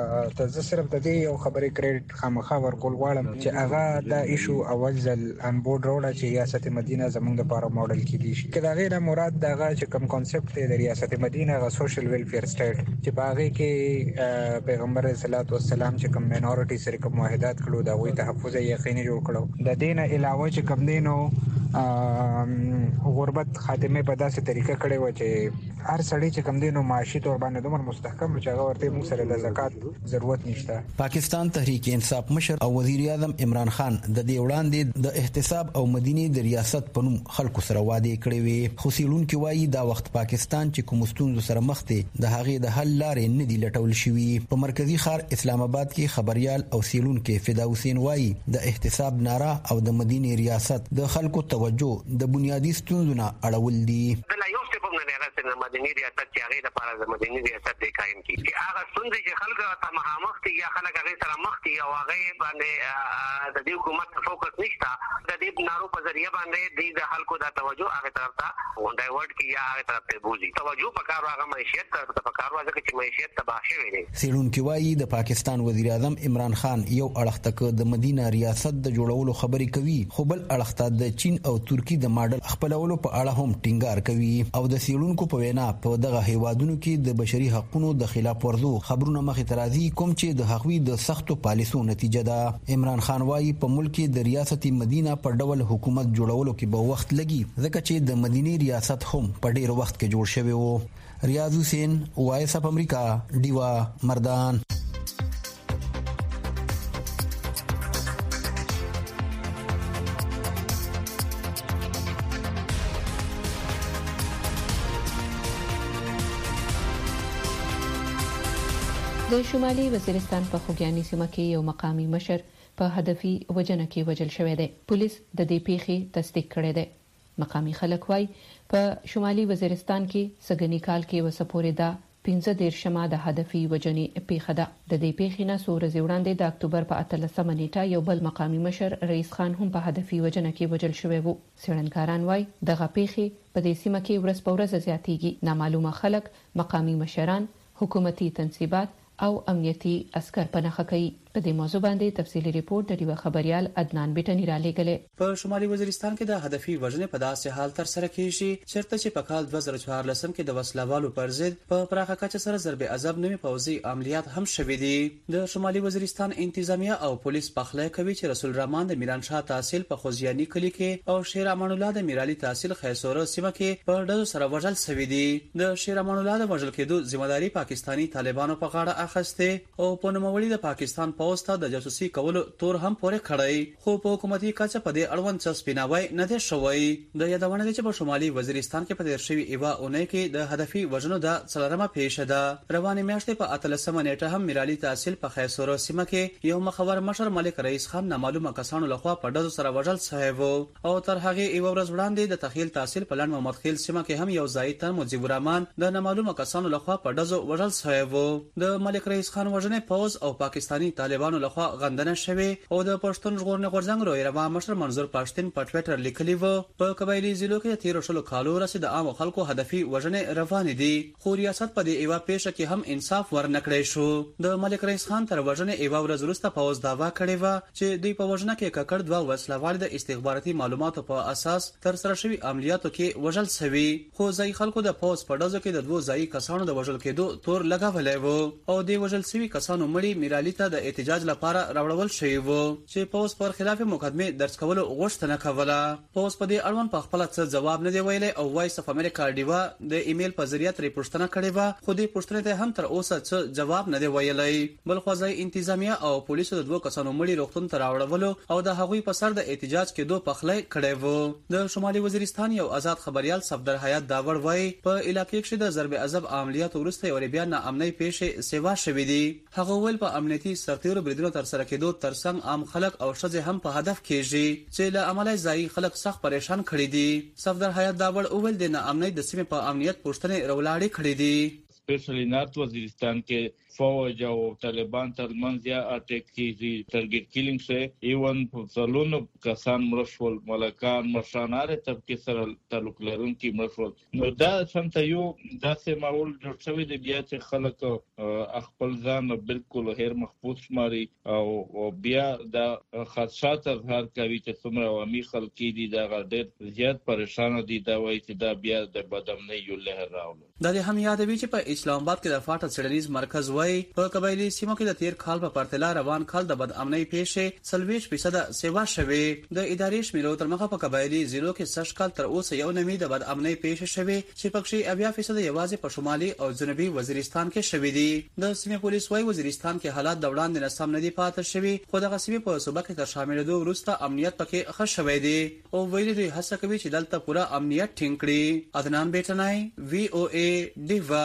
ته صرف د دې یو خبرې کریډټ خامخا ورکول غواړم چې هغه دا ایشو اول ځل ان بورډ راوړل چې ریاست مدینه زموږ د لپاره ماډل کې دي شي. کله غیر مراد دغه چې کوم کانسپټ دی د ریاست مدینه غو سوشل ویلفیر سټیټ چې باغې کې پیغمبر صلوات و سلام چې کوم مینورټي سره کوم معاهدات کړو دا وې تحفظ یقیني جوړ کړو. د دین علاوه چې کوم دینو غربت خاتمه په داسې طریقه کړي و چې هر سړی چې کوم دینو معاشي تور باندې دومره مستحکم چې هغه ورته موږ سره د زکات ضرورت نشته. پاکستان تحریک انصاف مشر او وزیر اعظم عمران خان د دې وړاندې د احتساب او مدینه د ریاست په نوم خلکو سره وعده کړې وي. خو سیلونکي وایي دا وخت پاکستان چې کوم ستونزو سره مخ دی د هغې د حل لارې نه دی لټول شوی. په مرکزی ښار اسلام آباد کې خبريال او سیلونکي فدا حسین وایي د احتساب ناره او د مدینه ریاست د خلکو توجه د بنیادی ستونزو نه اړول دي. د مدني ریاست چې هغه لپاره د مدني ریاست د قائم کی چې هغه ستونزې چې خلک ته مخامخ دي یا خلک هغه سره مخ دي او هغه باندې د دې حکومت فوکس نشته د دې نارو په ذریعہ باندې د خلکو د توجه هغه طرف ته ډایورټ کی یا هغه طرف ته بوزي. توجه پکار هغه معیشت طرف ته پکار وځي چې معیشت تباہ شوی دی. سیلونکي وایي د پاکستان وزیر اعظم عمران خان یو اړخ ته د مدینه ریاست د جوړولو خبرې کوي خو بل اړخ ته د چین او ترکی د ماډل خپلولو په اړه هم ټینګار کوي او د سیلونکو په وینا په دغه هیوادونو کې د بشري حقوقو د خلاف ورزو خبرونه مخې ته راځي کوم چې د هغوی د سختو پالیسو نتیجه ده. عمران خان وایي په ملک کې د ریاست مدینه په ډول حکومت جوړولو کې به وخت لګي ځکه چې د مدینه ریاست هم په ډیر وخت کې جوړ شوی وو. ریاض حسین وایس اف امریکا ډیوا مردان. د شمالي وزیرستان په خوږیاني سیمه کې یو مقامی مشر په هدفي وجنه کې وژل شوی دی. پولیس د دې پیښې تصدیق کړی دی. مقامی خلک وایي په شمالي وزیرستان کې سګنی کال کې وسپورې دا 15 د هدفي وجنې پیښه ده. د دې پیښې نه څو ورځې وړاندې د اکتوبر په 18 نیټه یو بل مقامی مشر رئیس خان هم په هدفي وجنه کې وژل شوی وو. څېړنکاران وایي دغه پیښې په دې سیمه کې ورځ په ورځ زیاتېږي. نامعلومه خلک، مقامی مشران، حکومتي تنصیبات او امنیتي عسكر په نخښه کوي. په دې موضوع باندې تفصیلی ریپورت د ډیوه خبريال عدنان بیٹنی را لېږلې. په شمالي وزیرستان کې د هدفي وژنې په داسې حال تر سره کیږي چیرته چې په کال 2014 کې د وسلوالو پر ضد په پراخه کچه سره ضرب عذاب نومي پوځي عملیات هم شوې دي. د شمالي وزیرستان انتظامیه او پولیس پخلی کوي چې رسول رحمان د میران شاه تحصیل په خوځیاني کلی کې او شیر امان الله د میرالي تحصیل خیسوره سیمه کې په ډزو سره وژل شوی دي. د شیر امان الله د وژل کېدو ځمېداري پاکستانی طالبانو په غاړه اخیسته او په نوموړي د پاکستان پوځ ته د جاسوسي کولو تور هم پورې کړی، خو په حکومتي کچه په دې اړوند څه سپیناوی نه دی شوی. د یادونه دي چې په شمالي وزیرستان کې په تیر شوی ایوا اونۍ کې د هدفي وژنو د څلورمه پیښه ده. روانه میاشتې په 18 نیټه هم میرالي تحصیل په خیسوره سیمه کې یو مخور مشر ملک رئیس خان نامعلومه کسانو لخوا په ډزو سره وژل شوی وو او تر هغه ایوا ورځ وړاندې د تخیل تحصیل په لند محمد خیل سیمه کې هم یو ځای تر مجيب الرحمن د نامعلومه کسانو لخوا په ډزو وژل شوی وو. د ملک رئیس خان وژنې پوز او پاکستانی طالبانو لخوا غندنه شوی او د پښتون ژغورنې غورځنګ رویروا مشر منظور پښتون په ټوئیټر لیکلی وو په قبایلی ضلعو کې 13 کالو رسید عام خلکو هدفي وژنې روان دي، خو ریاست په دې ایوا پیښه کې هم انصاف ورنکړی شو. د ملک رئیس خان تر وژنې ایوا ورځ وروسته پوز داوا کړی و چې دوی په وژنه کې ککړ دوه وسلوال د استخباراتي معلوماتو په اساس تر سره شوی عملیاتو کې وژل شوی، خو ځای خلکو د پوز په ډزو کې د دوه ځای کسانو د وژل کېدو تور لګولای وو او د وژل شوی کسانو مړي میرالی ته د احتجاج لپاره راوړل شوی وو چې پوز پر خلاف مقدمه درج کولو غوښتنه کوله. پوز په دې اړوند په خپل څه جواب نه دی ویلی او وایس اف امریکا ډیوا د ایمیل په ذریعہ ترې پوښتنه کړې و، خو دې پوښتنې ته هم تر اوسه څه جواب نه دی ویلی. بل خو ځای انتظامیه او پولیسو د دوه کسانو مړي روغتون ته راوړولو او د هغوی په سر د احتجاج کېدو پخلی کړی وو. د شمالي وزیرستان یو آزاد خبريال صفدر حیات داور وایي په علاقې کې د ضرب عذاب عملیات وروسته یو بیا نه امنۍ پیښې سیوا شوې دي. هغه ول په امنیتي سرتیرو بریدونو تر سره کېدو ترڅنګ عام خلک او شذ هم په هدف کېږي چې له عمله ځای خلک سخت پریشان کړي دي. صفدر حیات داور اول د نه امنۍ د سیمې په امنیت پوښتنې رولاړې کړې دي. اسپیشلی نارت وزیرستان کې فوج او طالبان ترمنځ یا اټیک کیږي، ټارګټ کیلینګ شي، ایون په څلونو کسان مړشول، ملکان مشراناره طبقه سره تعلق لرونکي مړشول. نو دا څنګه یو داسې ماحول جوړ شوی دی بیا چې خلک خپل ځان بالکل هیر محفوظ شماري او بیا د خدشات اظهار کوي چې څومره عوامي خلک دي دا ډېر زیات پریشان دي. دا وایي چې دا بیا د بدامنۍ یو لهر راوړل. دا هم یادوي چې په اسلام آباد کې د فاټا څېړنیز مرکز په قبایلی سیمو کې د تیر کال په پرتله روان کال د بد امنۍ پیښې 40% سیوا شوه. د ادارې شمیرو تر مخه په قبایلی ضلعو کې سږ کال تر اوسه یو نمي د بد امنۍ پیښې شوه چې پکې 80% یوازې په شمالي او جنوبي وزیرستان کې شوه دي. د سیمې پولیس وايي وزیرستان کې حالات د وړاندې نه سم نه دي پاتې شوي، خو دغه سیمې په صوبه کې تر شاملېدو وروسته امنیت پکې ښه شوی دی او ویلي دوی هڅه کوي چې دلته پوره امنیت ټینګ کړي. عدنان بیٹنای VOA ډیوا.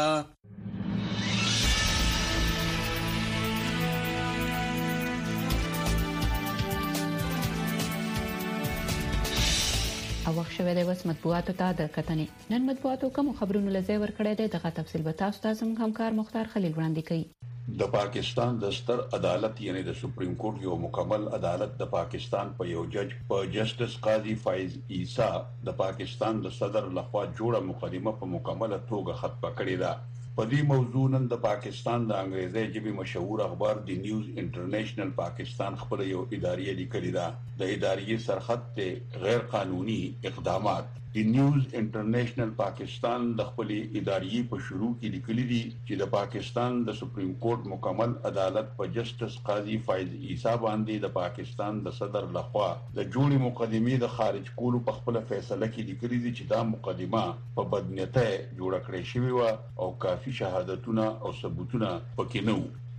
او وخت شوه د وس مطبوعاتو ته د کتنې. نن مطبوعاتو کوم خبرونه لزی ورکړی دی دغه تفصیل به تاسو ته زموږ همکار مختار خلیل وړاندې کوي. د پاکستان د ستر عدالت یعنی د سپریم کورټ یو مکمل عدالت د پاکستان په یو جج په جسټس قاضي فایز عیسی د پاکستان د صدر لخوا جوړه مقدمه په مکمله توګه ختمه کړې ده. په دې موضوع نن د پاکستان د انګریزي ژبې مشهور اخبار دی نیوز انټرنیشنل پاکستان خپل یو اداري لیکلی ده. د اداري سرحد ته غیر قانوني اقدامات. دی نیوز انټرنیشنل پاکستان د خپل اداري په شروع کې لیکلي دي چې د پاکستان د سپریم کورټ مکمل عدالت په جسټس قاضي فایز عیسی باندې د پاکستان د صدر لخوا د جوړې مقدمې د خارج کولو په خپل فیصله کې لیکلي دي چې دا مقدمه په بدنیته جوړه کړې شوې و او کافي شهادتونه او ثبوتونه پکې نه وو.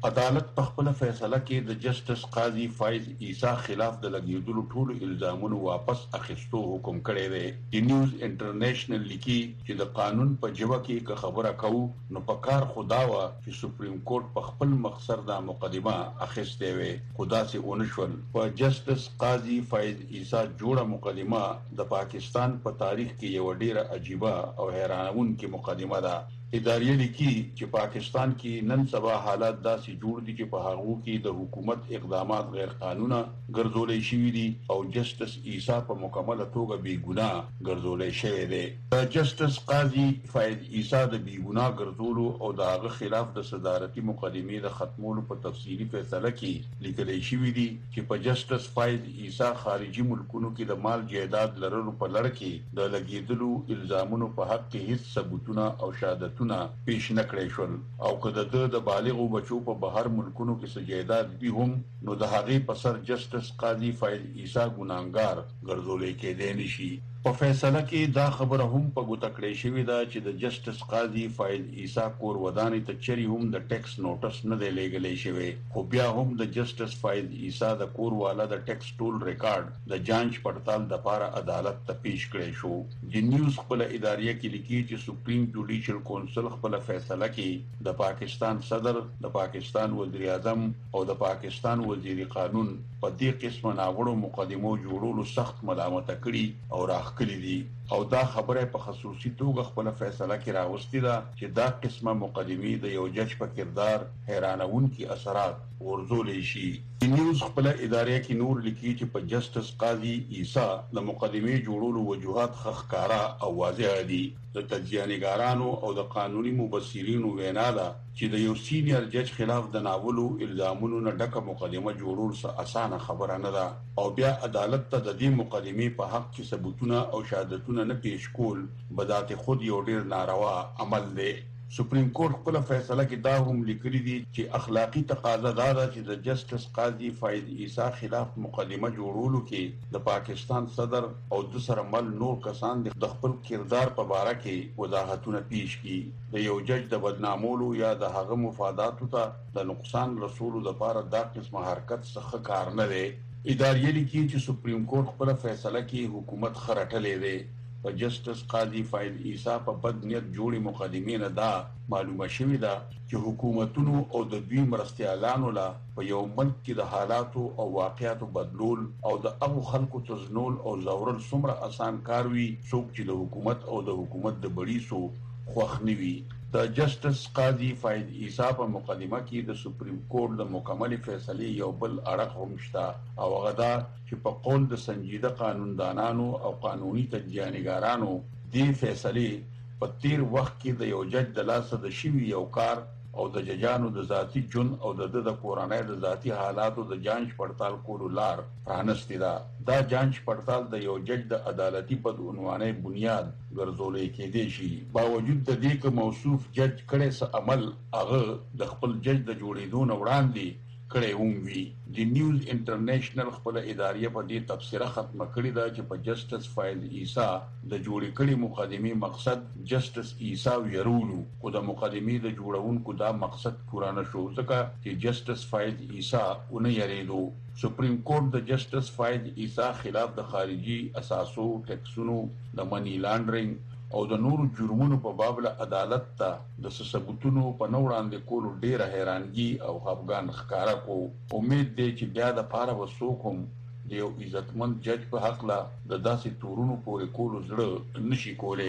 عدالت په خپل فیصله کې د جسټس قاضي فایز عیسی خلاف د لګیدلو ټول الزامونو واپس اخیستو حکم کړی دی. د نیوز انټرنیشنل لیکي چې د قانون په جوه کې خبره کوو نو په کار خدا وا چې سپریم کورټ په خپل مخسر د مقدمه اخیستې وي. خدا سي اونشول په جسټس قاضي فایز عیسی جوړه مقدمه د پاکستان په تاریخ کې یو ډیره عجیبه او حیرانونکې مقدمه ده. ادارې لیکي چې پاکستان کې نن سبا حالات داسې جوړ دي چې په هغه کې د حکومت اقدامات غیر قانوني ګرځولې شوې دي او جسټس عیسی په مکمله توګه بې ګناه ګرځولې شوی دی. د جسټس قاضي فایز عیسی د بې ګناه ګرځولو او د هغه خلاف د صدارتي مقدمې د ختمولو په تفصیلي فیصله کې لیکل شوی دی چې په جسټس فایز عیسی خارجي ملکونو کې د مال جایداد لرلو په لړ کې د لګیدلو الزامونو په حق کې هیڅ ثبوتونه او شهادتونه پیش نکړې شول او کله د بالغو بچو په بهر ملکونو کې سجادات به هم نو د هغې په سر جسټس قاضي فایز عیسی ګناهګار ګرځولې کېدای نشي. په فیصله کې دا خبره هم په ګوته کړې شوې ده چې د جسټس قاضي فایز عیسی کور ودانۍ ته چری هم د ټیکس نوټس نه دی لېږلی شوی، خو بیا هم د جسټس فایز عیسی د کور والا د ټیکس ټول ریکارډ د جانچ پړتال لپاره عدالت ته پیش کړی شو. د نیوز خپل ادارې کې لیکي چې سپریم جوډیشل کونسل خپل فیصله کې د پاکستان صدر، د پاکستان وزیر اعظم او د پاکستان وزیر قانون په دې قسمه ناوړو مقدمو جوړولو سخت ملامت کړي او راخلي دي او دا خبره په خصوصي توګه خپل فیصله کې راوستي ده چې دا قسمه مقدمې د یو جج په کردار حیرانونکي اثرات ورزولې شي. نیوز خپل ادارې کې نور لیکي چې په جسټس قاضي عیسی د مقدمې جوړولو وجوهات ښکارا او واضح دي. د تجزیه‌نګارانو او د قانوني مبصرینو وینا ده چې د یو سینیئر جج خلاف د ناولو الزامونو نه ډکه مقدمه جوړول څه اسانه خبره نه ده او بیا عدالت ته د دې مقدمې په حق کې ثبوتونه او شهادتونه نه پیش کول بذات خود یو ډیر ناروا عمل دی. سپریم کورټ خپل فیصله کې دا هم لیکلي دي چې اخلاقی تقاضا دا ده چې د جسټس قاضي فایز عیسی خلاف مقدمه جوړولو کې د پاکستان صدر او د سره مل نور کسان د خپل کردار په اړه کې وضاحتونه پیش کړي. د یو جج د بدنامولو یا د هغه مفاداتو ته د نقصان رسولو لپاره دا قسمه حرکت څخه کار نه دی. ادارې لیکي چې سپریم کورټ خپل فیصله کې حکومت خرټلې دی. په جسټس قاضي فایز عیسی په بد نیت جوړې مقدمې نه دا معلومه شوې ده چې حکومتونو او د دوی مرستیالانو لا په یو ملک کې د حالاتو او واقعاتو بدلول او د هغو خلکو تزنول او زورل څومره اسان کار وي څوک چې د حکومت او د حکومت د بړیسو خوښ نه وي. د جسټس قاضي فایز عیسی په مقدمه کې د سپریم کورټ د مکمل فیصلې یو بل اړخ هم شته او هغه دا چې په قول د سنجیده قانوندانانو او قانوني تجزیه‌نګارانو دې فیصلې په تیر وخت کې د یو جج د لاسه د شوي یو کار او د ججانو د ذاتی جون او د کورنۍ د ذاتی حالاتو د جانچ پړتال کولو لار پرانستی ده. دا جانچ پړتال د یو جج د عدالتي بدعنوانۍ بنیاد ګرځولې کېدای شي. باوجود د دې چې موصوف جج کړي څه عمل هغه د خپل جج د جوړېدو نه وړاندې کړي هم وي. د نیوز انټرنیشنل خپل ادارې په دې تبصره ختمه کړې ده چې په جسټس فایز عیسی د جوړې کړي مقدمې مقصد جسټس عیسی ویرولو خو د مقدمې د جوړونکو دا مقصد پوره نه شو ځکه چې جسټس فایز عیسی ونه یریدو. سپریم کورټ د جسټس فایز عیسی خلاف د خارجي اساسو، ټیکسونو، د منی لانډرینګ او د نورو جرمونو په باب له عدالت ته د ثبوتونو په نه وړاندې کولو ډیره حیرانګي او خفګان ښکاره کو. امید دی چې بیا د پاره وسوک هم د یو عزتمند جج په حق له د داسې تورونو پورې کولو زړه نشي کولی.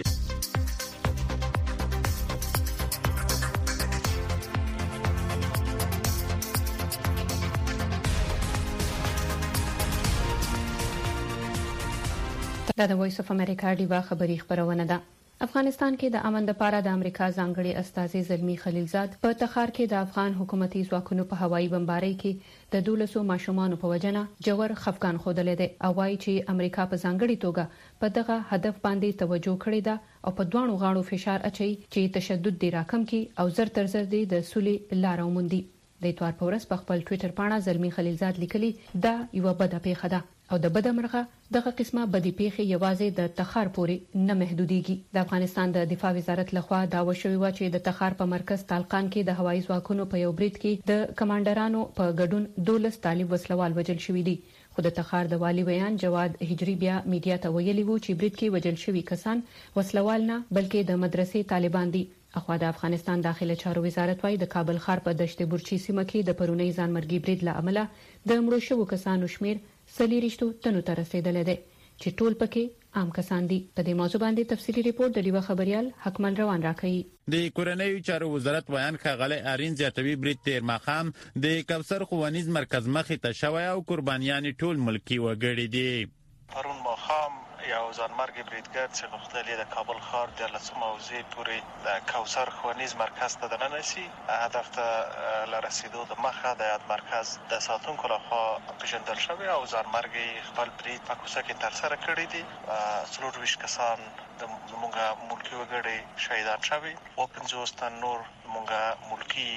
دا د وایس اف امریکا ډیوا خبری خبرونه ده. افغانستان کې د امن لپاره د امریکا ځانګړي استازي زلمی خلیلزاد په تخار کې د افغان حکومتي ځواکونو په هوایي بمبارۍ کې د 12 ماشومانو په وجنه جوړ خفقان خوده دي او وايي چې امریکا په ځانګړي توګه په دغه هدف باندې توجه کړې ده او په دوانو غاړو فشار اچي چې تشدد دی راکم کی او زر تر زر دی د سولې لارو موندي. د اتوار په ورځ په خپل ټوئیټر باندې زلمی خلیلزاد لیکلي دا یو بده پیښه ده. او د بدمرغه دغه قسمه بدی پیښې یوازې د تخار پورې نه محدوديږي. د افغانستان د دفاع وزارت لخوا داوا شوی و چې د تخار په مرکز طالقان کې د هوایي ځواکونو په یو برید کې د کمانډرانو په ګډون 12 طالب وسلوال وژل شوی دي. خو د تخار د والی بیان جواد هجری بیا میډیا ته ویلي وو چې برید کې وژل شوی کسان وسلوال نه بلکې د مدرسې طالبان دي. اخوا د افغانستان داخله چارو وزارت وايي د کابل ښار په دشت برچی سیمه کې د پرونی ځانمرګي برید له امله د مړو شوو کسانو شمیر 40 تنو ته رسیدلی دی چې ټول پکې عام کسان دي. په دې موضوع باندې تفصیلی ریپورت د ډیوه خبريال حکمل روان راکړي. د کورنۍ چارو وزارت بیان خغلی ارین زیاتوي برید تیر مخام د کوثر خوانیز مرکز مخې ته شوی او قربانیان ټول ملکی وګړي دي. پرون مخام یو ځانمرګي بریدګر چې غوښتل د کابل ښار د لسموزي پورې د کوثر خوانیز مرکز ته دننسي هدف ته لرسیدو د مخه د مرکز د ساتونکو لخوا پیژندل شوی او ځانمرګي خپل برید په کوڅه کې تر سره کړی دي. 24 کسان د مونږه ملکی وګړي شهیدان شوي او 50 تن نور مونږه ملکی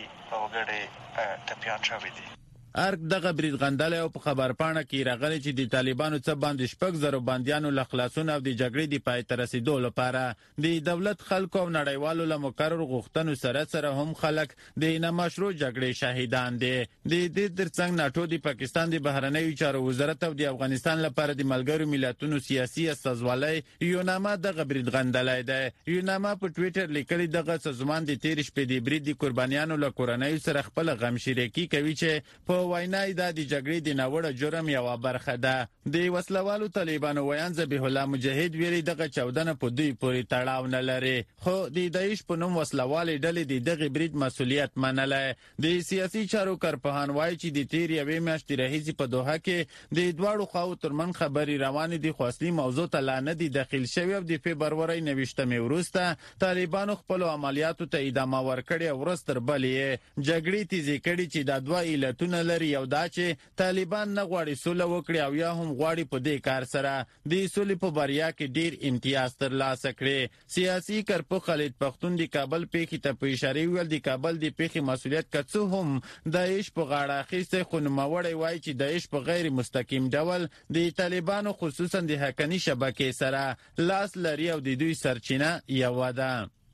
وګړي ټپیان شوي دي. ارګ دغه برید غندل او په خبرپاڼه کې راغلي چې د طالبانو څخه باندې شپږ زره باندیانو له خلاصون او د جګړې د پای ته رسیدو لپاره د دولت خلکو او نړیوالو له مقرر غوښتنو سره هم خلک د نامشروع جګړې شهیدان دي. د دې ترڅنګ ناتو د پاکستان د بهرنیو چارو وزارت او د افغانستان لپاره د ملګرو ملتونو سیاسي استازوالۍ یو نامه دغه برید غندلای دی. یو نامه په ټوئیټر لیکلي دغه سازمان د تیر شپې د برید د قربانیانو له کورنۍ سره خپل غم شریکي کوي چې په وینای د جګړې د ناوړه جرم یو برخه ده. د وسلوالو طالبانو ویان ذبیح الله مجاهد ویلي دغه 14 په دوی پورې تړاو نه لري خو د داعش په نوم وسلوالې ډلې د دغه برید مسولیت منلای. د سیاسي چارو کارپوهان وایي چې د تیر یوې میاشتې راهیسې په دوحه کې د دواړو خواو ترمن خبري روانې دي خو اصلي موضوع ته لا نه دي داخل شوی او د فبرورۍ 29 وروسته طالبانو خپل عملیاتو ته ادامه ورکړې او ورستر بلې جګړې تیزی کړي چې د دوه علتونه یو دا چې طالبان نه غواړي سوله وکړي او یا هم غواړي په دې کار سره د سولې په بریا کې ډیر امتیاز ترلاسه کړي. سیاسي کارپوه خالد پختون د کابل پیښې ته په اشاره ویل د کابل د پیښې مسولیت کڅو هم داعش په غاړه اخیسته خو نوموړی وایي چې داعش په غیر مستقیم ډول د طالبانو خصوصا د حقانی شبکې سره لاس لري او د دوی سرچینه یو ده.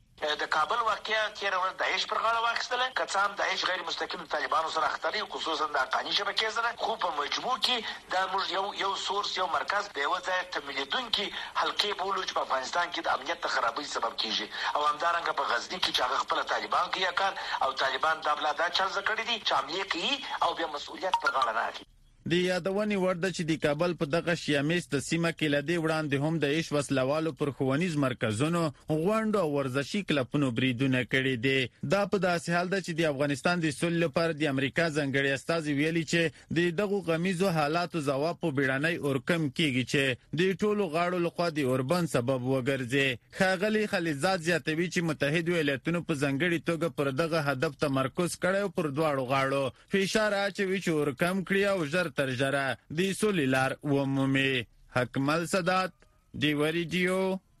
د کابل واقعیا تیر ورځ داعش پر غاړه واخیستل کڅام داعش غیر مستقیم طالبانو سره اختلي خصوصا د حقانی شبکې سره خو په مجموع کې د موږ یو سورس یو مرکز د یو ځای تملیدونکو حلقې بولو چې په افغانستان کې د امنیت خرابۍ سبب کیږي او همدارنګه په غزنی کې چې هغه خپل طالبان کوي کار او طالبان د بلادا چل زکړي دي چې عملیه کوي او بیا مسؤلیت پر غاړه نه اخلي. د یادونې وړ ده چې د کابل په دغه شیامیز د سیمه کې لدی وړاندې هم د عیش وسلوالو پر ښوونیز مرکزونو غونډو او ورزشي کلبونو بریدونه کړي دي. دا په داسې حال ده چې د افغانستان د سولې لپاره د امریکا ځانګړي استازي ویلي چې د دغه غمیزو حالاتو ځواب په بیړنۍ اورکم کیږي چې د ټولو غاړو لخوا د اوربن سبب وګرځي. ښاغلي خلیزاد زیاتوي چې متحده ایالاتونو په ځانګړي توګه پر دغه هدف تمرکز کړی او پر دواړو غاړو فشار اچوي چې اورکم کړي او ژر تر ژره د سولې لار ومومي. حکمل صدات ډیوه ریډیو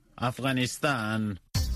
افغانستان.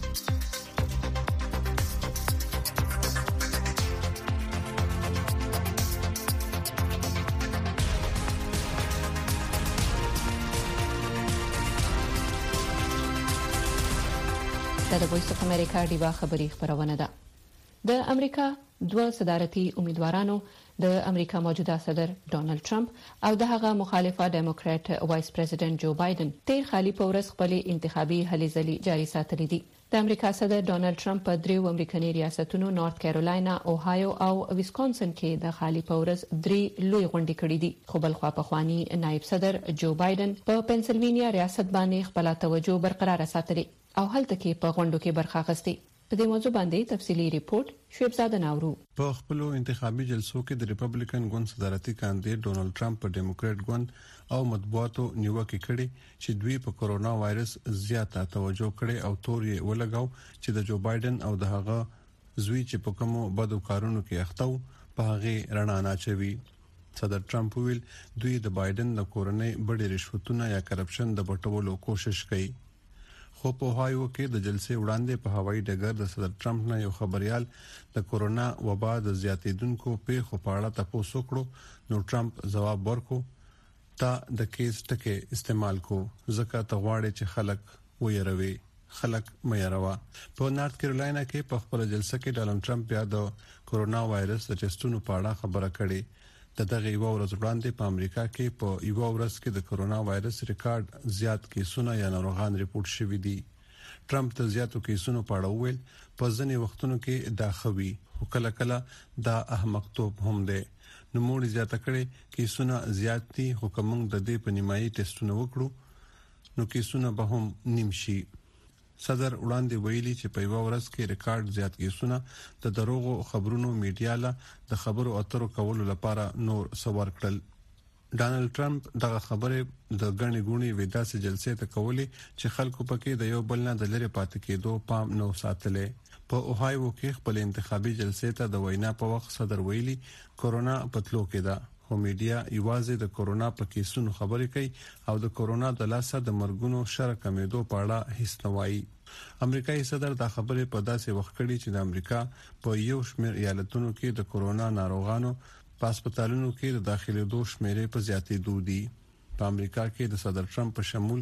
د وایس اف امریکا ډیوه خبری خبرونه ده. د امریکا دوه صدارتي امیدوارانو د امریکا موجوده صدر ډونالد ټرمپ او د هغه مخالفه ډیموکرات وایس پریزیډنت جو بایدن تیر خالي په ورځ خپل انتخابي هلې ځلې جاري ساتلې دي. د امریکا صدر ډونالد ټرمپ په دریو امریکایي ریاستونو نارت کیرولاینا، اوهایو او ویسکونسن کې د خالي په ورځ درې لوی غونډې کړې دي. خو بل خوا په خواني نائب صدر جو بایدن په پنسلوانیا ریاست باندې خپل توجه برقرار ساتلې او هلته کې په غونډو کې برخه اخیستې. په دې موضوع باندې تفصیلی ریپورت شعیب زاده ناورو. په خپل انتخابي جلسو کې د ریپبلیکن ګوند صدارتي کاندید ډونالد ټرمپ په ډیموکرات ګوند او مطبوعاتو نیوکه کړې چې دوی په کورونا وایرس زیاته توجه کړې او تور یې ولګاو چې د جو بایدن او د هغه زوی چې په کومو بدو کارونو کې اخته په هغه رڼا نه چوي. صدر ټرمپ ویل دوی د بایدن د کورنۍ بډې رشوتونه یا کرپشن د بټولو کوشش کوي. خو په اوهایو کې د جلسې وړاندې په هوایي ډګر د صدر ټرمپ نه یو خبريال د کورونا وبا د زیاتیدونکو پیښو په اړه تاسو کړو. نو ټرمپ جواب ورکړ تا د کیس ټکي استعمال کو ځکه ته غواړي چې خلک ويروي خلک مېروا. په نارت کیرولینا کې په خپل جلسه کې ډونالد ټرمپ بیا د کورونا وایرس د ټیسټونو په اړه خبره کړې. دغه یو ورځ وړاندې په امریکا کې په یو ورځ کې د کورونا وایرس ریکارډ زیات کیسونه یا ناروغان ریپورت شوي دي. ټرمپ د زیاتو کیسونو په اړه ویل په ځینې وختونو کې دا خوي او کله کله دا احمقتوب هم دی. نو موږ زیاته کړې کیسونه زیات دي خو کوم د دې په نیمایي ټیسټونه وکړو نو کیسونه به هم نیم شي. صدر وړاندې ویلي چې په یو ورځ کې ریکارډ زیات کیسونه د دروغو خبرونو میډیا له د خبرو اترو کولو لپاره نور سوار کړل. ډونالد ټرمپ دغه خبره د غني غونی وېداسې جلسې ته کولې چې خلکو پکې د یو بل نه د لری پاتې کېدو پام نو ساتلې. په اوهایو کې خپل انتخابي جلسې ته د وینا په وخت صدر ویلي کورونا پتلو کې ده خو میډیا یوازې د کورونا په کیسونو خبرې کوي او د کورونا د لاسه د مرګونو شر کمېدو په اړه هیڅ نه وایي. امریکایي صدر دا خبره په داسې وخت کړي چې د امریکا په یو شمېر ایالتونو کې د کورونا ناروغانو په هسپتالونو کې د داخليدو شمیرې په زیاتېدو دي. په امریکا کې د صدر ټرمپ په شمول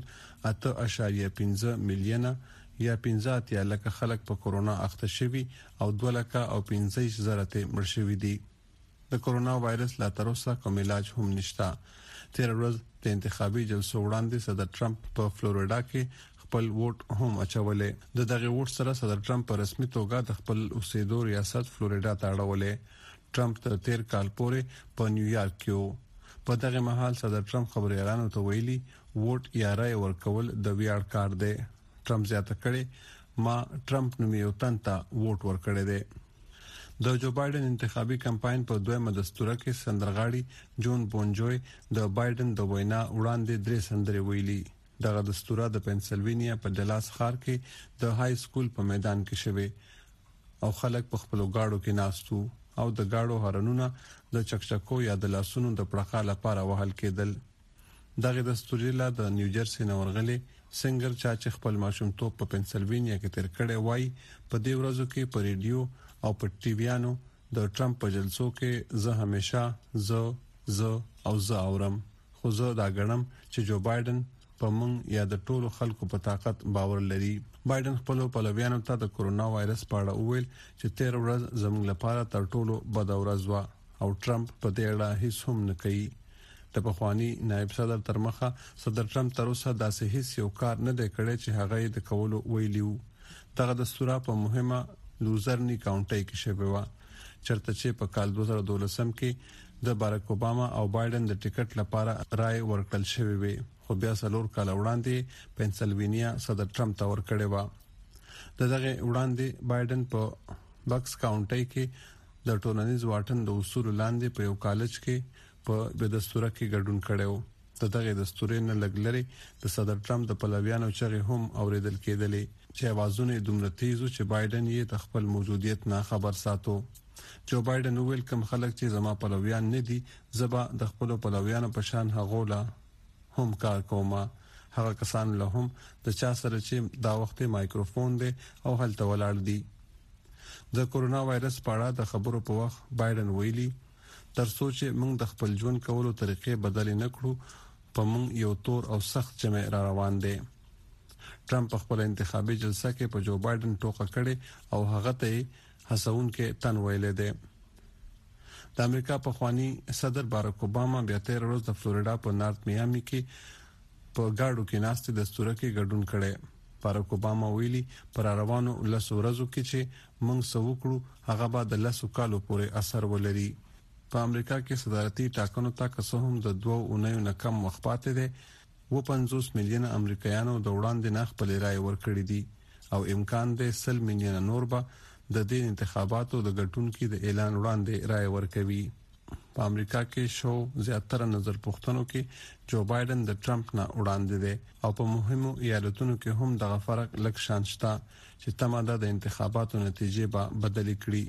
8.5 میلیونه یا 15 لک خلک په کورونا اخته شوي او 2,15,000 ته مړ شوي دي. د کورونا وایرس لا تر اوسه کوم علاج هم نشته. تیر ورځ د انتخابي جلسو وړاندې صدر ټرمپ په فلوریدا کې خپل ووټ هم اچولې. دغه ووټ سره صدر ټرمپ په رسمي توګه د خپل اوسېدو ریاست فلوریدا ته اړولې. ټرمپ تر تیر کال پورې په نیویارک کې و. په دغه مهال صدر ټرمپ خبريالانو ته ویلي ووټ یا رای ورکول د ویاړ کار دی. ټرمپ زیاته کړي ما ټرمپ نومي یو تن ته ووټ ورکړی دی. د جو بایدن انتخابي کمپاین په دویمه دستوره کې سندرغاړي جون بونجوي د بایدن د وینا وړاندې درې سندرې ویلي. دغه دستوره د پنسلوینیا په ډلاس ښار کې د های سکول په میدان کې شوه او خلک په خپل گاډو کې ناستو او د گاډو هارنونه د چکچکو یا د لاسونو د پړقا لپاره وهل کېدل. دغه دستوري لا د نیوجرسي نورغلي سنگر چې خپل ماشومتوب په پنسلوینیا کې تیر کړی وای په دې ورځو کې په ریډیو او په ټي ویانو د ټرمپ په جلسو کې زه همیشه زه اورم خو زه دا غنم چې جو بایدن په مونږ یا د ټولو خلکو په طاقت باور لري. بایدن خپل پلویانو ته د کورونا وایرس په اړه وویل چې تیر ورځ زموږ لپاره تر ټولو بد ورځ و او ټرمپ په دې اړه هیڅ هم نه کوي. د پخوانی نائب صدر تر مخه صدر ټرمپ تر اوسه داسې هیڅ یو کار نه دی کړی چې هغه د کولو ویلیو. دغه دستور په مهمه لوزرنی کاونټي کې شوی و چرته چې په کال 2012 کې د باراک اوباما او بایدن د ټیکټ لپاره رائے ورکړل شوی وي خو بیا څلور کال وړاندې پنسلوینیا صدر ټرمپ ته ورکړی و. دغه وړاندې بایدن په بکس کاونټي کې د ټولنیز واټن د اصول لاندې په یو کالج کې په دستور کې ګډون کړو. دغه دستور نه لګلري د صدر ټرمپ د پلویانو چغې هم اوریدل کېدلې چې आवाजونه دومره تیز چې بایدن یې د خپل موجودیت نه خبر ساتو. جو بایدن ویل کوم خلک چې زما پلویان نه دي زبا د خپل پلویانو په شان هغولا هم کار کوم. هغه کسان له هم د چا سره چې دا وخت مایکروفون دی او هلته ولاړ دي. د کورونا وایرس په اړه د خبرو په وخت بایدن ویلي تر سوچ موږ د خپل ژوند کولو طریقې بدل نه کړو په موږ یو تور او سخت جمع را روان دي. ټرمپ خپل انتخابي جلسه کې په جو بایدن ټوکه کړي او هغه ته هڅون کې تن ویلې ده. د امریکا په خواني صدر باراک اوباما بیا تیر ورځ د فلوریدا په نارت میامي کې په گاډو کې ناستې دستور کې ګډون کړي. باراک اوباما ویلي پر روانو لسو ورځو کې چې موږ سوکړو هغه به د لسو کالو پورې اثر ولري. په امریکا کې صدارتي ټاکنو ته قسم د 2 اونیو نه کم وخت پاتې ده. 50 میلیونه امریکایانو د وړاندې نه خپل رائے ورکړي دي او امکان ده 100 میلیونه نور به د دې انتخاباتو د ګټونکو د اعلان وړاندې رائے ورکوي. په امریکا کې شو زیاتره نظر پوښتنو کې جو بایدن د ټرمپ نه وړاندې دی او په مهمو ایالتونو کې هم دغه فرق لږ شان شته چې تماده د انتخاباتو نتیجې به بدلې کړي.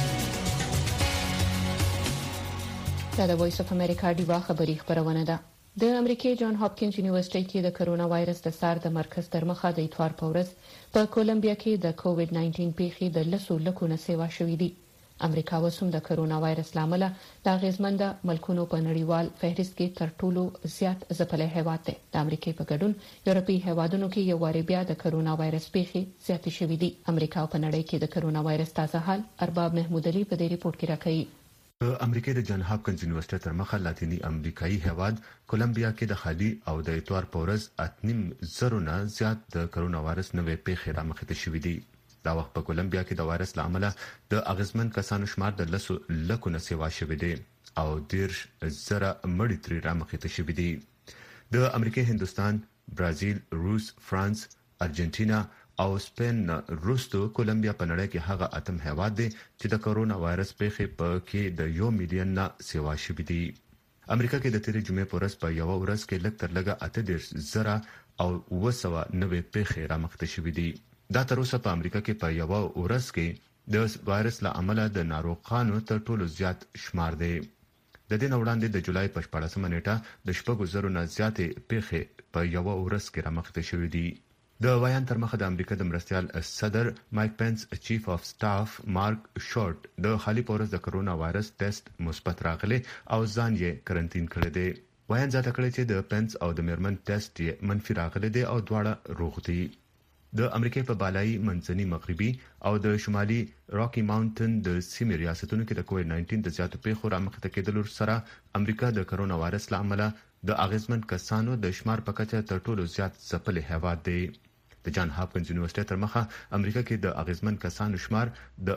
دا د وایس اف امریکا ډیوا خبری خبرونه ده. د امریکای جان هاپکینز یونیورسيټي کې د کرونا وایرس د سار د مرکز تر مخه د اتوار په ورځ په کولمبیا کې د کووډ 19 پیښې د 100 لکو نه سیوا شوې دي. امریکا وسوم د کرونا وایرس لامل د غیزمنده ملکونو په نړیوال فهرست کې تر ټولو زیات ځپلې هیواد دی. د امریکای په ګډون یورپی هیوادونو کې یو واری بیا د کرونا وایرس پیښې زیاتې شوې دي. امریکا په نړۍ کې د کرونا وایرس تازه حال ارباب محمود علي په دې ریپورت کې راکړي. امریکا د جان هاپکینز یونیورسيټي تر مخه لاتینی امریکایي هیواد کولمبیا کې د خالي او د اتوار په ورځ 8.0 نه زیات د کرونا وایرس نوې پیښې رامخته شوې دي. دا وخت په کولمبیا کې د وایرس لامل د اغیزمن کسانو شمار د 100 لکو نه سیوا شوې دي او 10,000 مړي ترې رامخته شوې دي. د امریکا، هندستان، برازیل، روس، فرانس، ارجنټینا او سپین روستو کولمبیا په نړۍ کې هغه اتم هیواد دی چې د کرونا وایرس پیښې په کې د 1 میلیون نه سیوا شوې دي. امریکا کې د تیرې جمعې په ورځ په یو ورځ کې لږ تر لږه 8,000 او 990 پیښې رامخته شوې دي. دا تر اوسه په امریکا کې په یو ورځ کې د وایرس له امله د ناروغانو تر ټولو زیات شمار دی. د دې وړاندې د جولای په 14مه نیټه د 4,000 نه زیاتې پیښې په یو ورځ کې رامخته شوې دي. د ویان تر مخه د امریکا د مرستيال صدر مایک پنس، چیف اف سټاف مارک شورت د خالي پورس د کرونا وایرس ټیسټ مثبت راغلی او ځان یې کرنټین کړی دی. ویان ځکه کړی چې د پنس او د میرمن ټیسټ یې منفي راغلی دی او دواړه روغ دي. د امریکا په بالای منځني مغربي او د شمالي راکي ماونټن د سیمې ریاستونو کې د کووډ 19 د زیاتو پیښو رامخته کېدلو سره امریکا د کرونا وایرس لامل د اغیزمن کسانو د شمار په کچه تر ټولو زیات ځپلې هیواد دی. د جان هاپکینز یونیورسيټي تر مخه امریکا کې د اغیزمن کسانو شمار د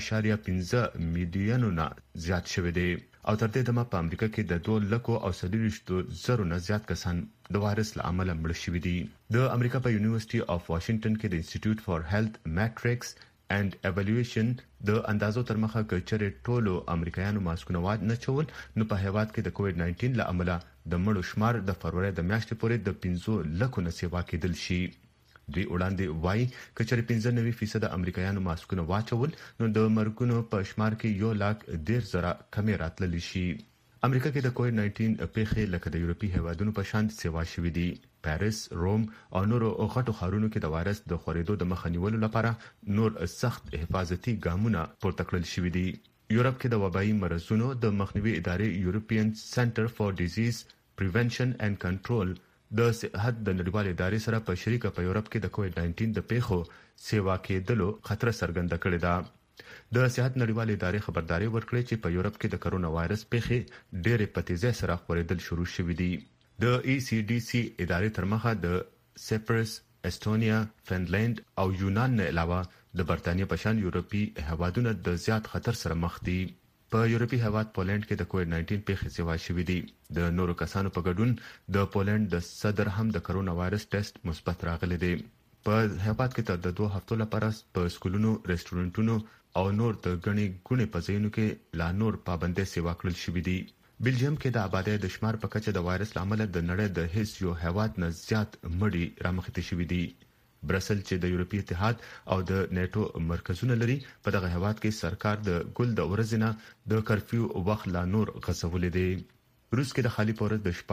8.5 میلیون نه زیات شوی دی او تر دې دمه په امریکا کې د 2 لکو او 30,000 نه زیات کسان د وایرس له امله مړ شوي دي. د امریکا په یونیورسيټي اف واشنگټن کې د انسټیټیوټ فار هیلث میټریکس اینڈ ایوالویشن د اندازو تر مخه کچره ټولو امریکایانو ماسکونه واد نه چول نو په هیواد کې د کووډ 19 له امله د مړو شمار د فروری د میاشتې پورې د 15 لکو نه سیوا کېدل شي. دوی وړاندې وایي کچره 95% امریکایانو ماسکونه واچول نو د مرګونو په شمار کې 1,10,000 کمی راتللی شي. امریکا کې د کووډ 19 پیښې لکه د یورپی هیوادونو په شان سیوا شوې دي. پاریس، روم او نورو غټو ښارونو کې د وایرس د خورېدو د مخه نیولو لپاره نور سخت حفاظتي ګامونه پورته کړل شوي دي. یورپ کې د وبایي مرزونو د مخنیوي ادارې یورپین سنټر فار ډیزیز پریونشن اینڈ کنټرول د صحت د نړیوالې ادارې سره په شریکه په یورپ کې د کووډ 19 د پیښو سیوا کېدلو خطر څرګنده کړی ده. د صحت نړیوالې ادارې خبرداري ورکړې چې په یورپ کې د کرونا وایرس پیښې ډېرې په تیزۍ سره خورېدل شروع شوې دي. د ECDC ادارې تر مخه د سیپرس، استونیا، فنلند او یونان نه علاوه د برتانیې په شان یورپی هیوادونو د زیات خطر سره مخ دي. په یورپی هیواد پولند کې د کووډ 19 پیښې سیوا شوې دي. د نورو کسانو په ګډون د پولند د صدر هم د کرونا وایرس ټیسټ مثبت راغلی دی. په هیواد کې تر 2 هفتو لپاره په سکولونو، ریسټورانټونو او نور د غني ګونې په ځایونو کې لا نور پابندۍ سیوا کړل شوې دي. بلجیم کې د آبادی د شمار په کچه د وایرس لامل د نړۍ د هیڅ یو هیواد نه زیات مړي رامخته شوي دي. برسل چې د یورپی اتحاد او د نیټو مرکزونه لري په دغه هیواد کې سرکار د ګل د ورځې نه د کرفیو وخت لا نور غځولې دي. روس کې د خالي پورس د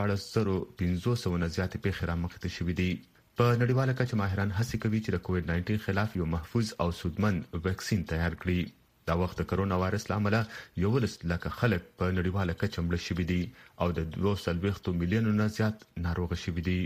14,500 نه زیات پیښې رامخته شوې دي. په نړیواله کچه ماهران هڅه کوي چې د کووډ 19 خلاف یو محفوظ او سودمن ویکسین تیار کړي. دا وخت د کرونا وایرس لامل 11 لک خلک په نړیواله کچه مړ شوي دي او د 2.2 میلیون نه زیات ناروغ شوي دي.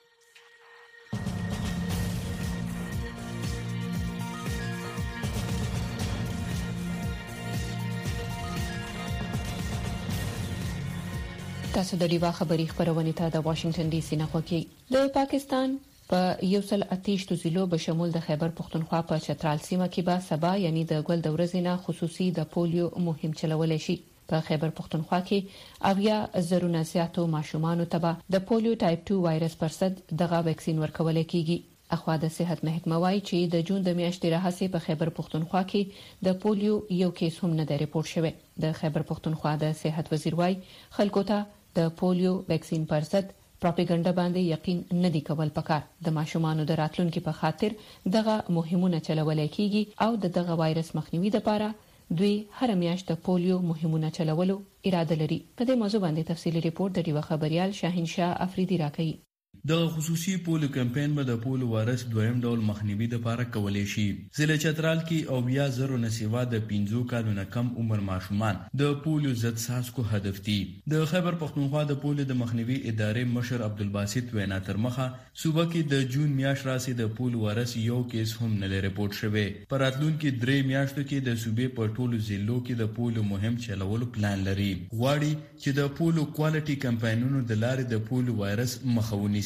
تاسو د ډیوا خبری خبرونه ته د واشنگټن ډي سي نه خوکی. د پاکستان په 128 ضلعو به شمول د خیبر پختونخوا په چترال سیمه کې به سبا یعنی د ګل د ورځې نه خصوصي د پولیو مهم چلول شي. په خیبر پختونخوا کې اویا زرونه زیاتو ماشومان ته د پولیو ټایپ 2 وایرس پر ضد دغه ویکسین ورکول کیږي. اخوا د صحت محکمه وايي چې د جون د میاشتې راهیسې په خیبر پختونخوا کې د پولیو یو کیس هم نه دی ریپورت شوی. د خیبر پختونخوا د صحت وزیر وايي خلکو ته د پولیو ویکسین پر ضد پروپاګاندا باندې یقین نه دی کول پکار. د ماشومان د راتلونکو په خاطر دغه مهمونه چلول کیږي او دغه وایرس مخنیوي لپاره دوی هر میاشت د پولیو مهمونه چلولو اراده لري. په دې موضوع باندې تفصیلي ریپورت د ډیوه خبريال شاهین شاه افریدي راکوي. د خصوصي پولیو کمپاین به د پولیو وایرس دویم ډول مخنیوي لپاره کولای شي. ضلع چترال کې او بیا زرو نسیوا د 15 کالونو کم عمر ماشومان د پولیو ضد څاڅکو هدف دي. د خیبر پښتونخوا د پولیو د مخنیوي ادارې مشر عبدالباسط وینا تر مخه صوبه کې د جون میاشت راسي د پولیو وایرس یو کیس هم نه ریپورت شوی. پر راتلونکي 3 میاشتو کې د صوبې په ټولو ضلعو کې د پولیو مهم چلولو پلان لري. غواړي چې د پولیو کوالټي کمپاینونو د لارې د پولیو وایرس مخاوني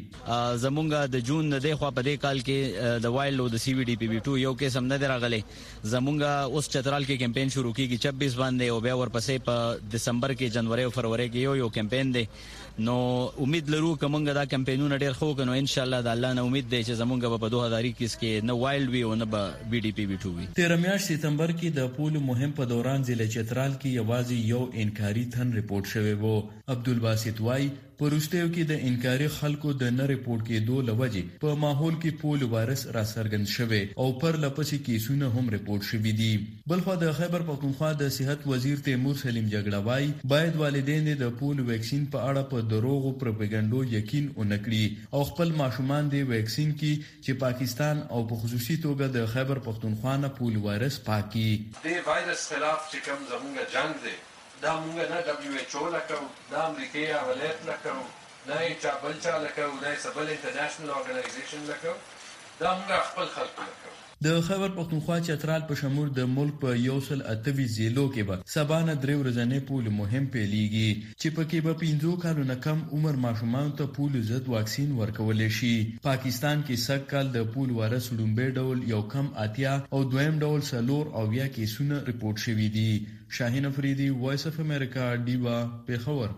زمونږ د جون د خوا په دې کال کې د وایلډ او د سی وی ډی پی بی 2 یو کیس هم نه راغلی. زمونږ اوس چترال کې کمپاین شروع کیږي 26 باندې او بیا ورپسې په دسمبر کې جنوري او فروری کې یو کمپاین دی. نو امید لرو کومه دا کمپاینونه ډیر خو کنو ان شاء الله د الله نه امید دی چې زمونږ په 2021 کې نه وایلډ وی او نه به بی ډی پی بی 2 وی. 13 میاشت سپتمبر کې د پولیو مهم په دوران ضلع چترال کې یوازې یو انکاري تن ریپورت شوی وو. عبدالباسط وای پرستیو کې د انکاري خلکو د نه ریپورت کېدو لوجې په ماحول کې پولیو وایرس را څرګند شوی او پر لپسې کیسونه هم ریپورت شوي دي. بلخو د خیبر پښتونخوا د صحت وزیر تیمور سلیم جګړه وای باید والدین د پولیو ویکسین په اړه په دروغو پروپاګاندا یقین ونکړي او خپل ماشومان د ویکسین کې چې پاکستان او په خصوصي توګه د خیبر پښتونخوا نه پولیو وایرس پاکي. د وایرس خلاف چې کوم زموږ جنگ دی دا مونږ نه دبليو ایچ او لکو دا امریکای عملیات لکو نه چا بل چا لکو نه سبل انټرنیشنل اورګنایزیشن لکو دا مونږ خپل خلک لکو. د خیبر پښتونخوا چترال په شمول د ملک په 128 ضلعو کې به سبانه 3 ورځې پولیو مهم پیلېږي چې پکې به 15 کالونو کم عمر ماشومان ته پولیو ضد واکسین ورکول شي. پاکستان کې سږ کال د پولیو وایرس لومبې ډول یو کم 80 او دویم ډول 4 او بیا کیسونه ریپورت شوي دي. شاهین افریدی وایس اف امریکا ډیوا پیښور.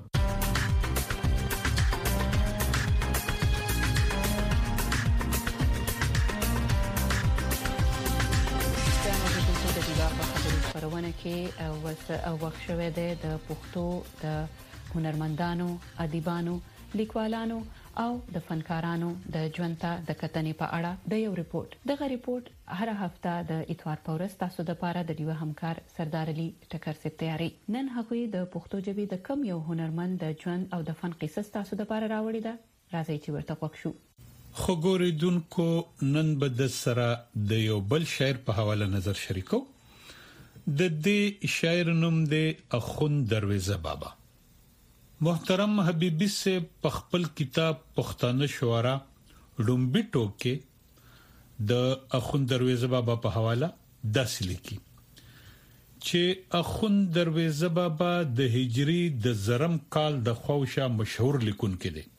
خبرونه کې وخت شوه د پښتو د هنرمندانو، ادیبانو، لیکوالانو او د فنکارانو د ژوندته د کتنې په اړه د یو ریپورت. دغه ریپورت هر هفته د اتوار په ورځ تاسو د پاره د دیو همکار سردار علي ټکر سپ تیاری. نن هغوی د پښتو ژبې د کم یو هنرمند د ژوند او د فن قصه تاسو د پاره راوړی ده. راځي چې ورته وښو شو. خو ګوریدونکو نن به د سره د یو بل شاعر په حواله نظر شریکو. د دې شاعر نوم دی اخوند درویزه بابا. محترم حبیبی سے خپل کتاب پښتانه شعرا لومبي ټوکې د اخوند درویزه بابا په حواله داسې لیکي چې اخوند درویزه بابا د هجری د زرم کال د خوشا مشهور لیکونکی دی.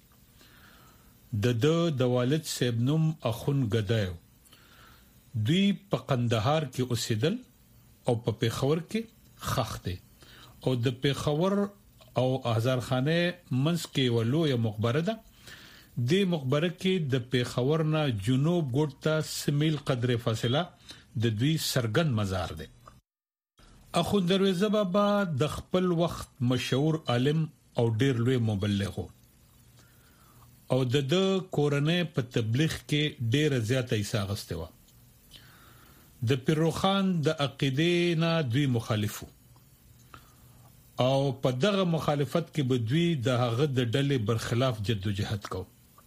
د والد صاحب نوم اخوند غدایو. دوی په قندهار کې اوسېدل او په پیښور کې خښ دي او د پیښور او هزار خانه منس کې ولوی مقبره ده. د مقبره کې د پیښور نه جنوب ګوټ ته سمیل قدر فاصله د دوی سرګن مزار ده. اخوند درویزه بابا د خپل وخت مشهور عالم او ډیر لوی مبلغ او د کورنۍ په تبلیغ کې ډیر زیاته حصہ غسته و. د پیروخان د عقیده نه دوی مخالفو او په دغه مخالفت کې به دوی د هغه د ډلې برخلاف جدوجہد کو.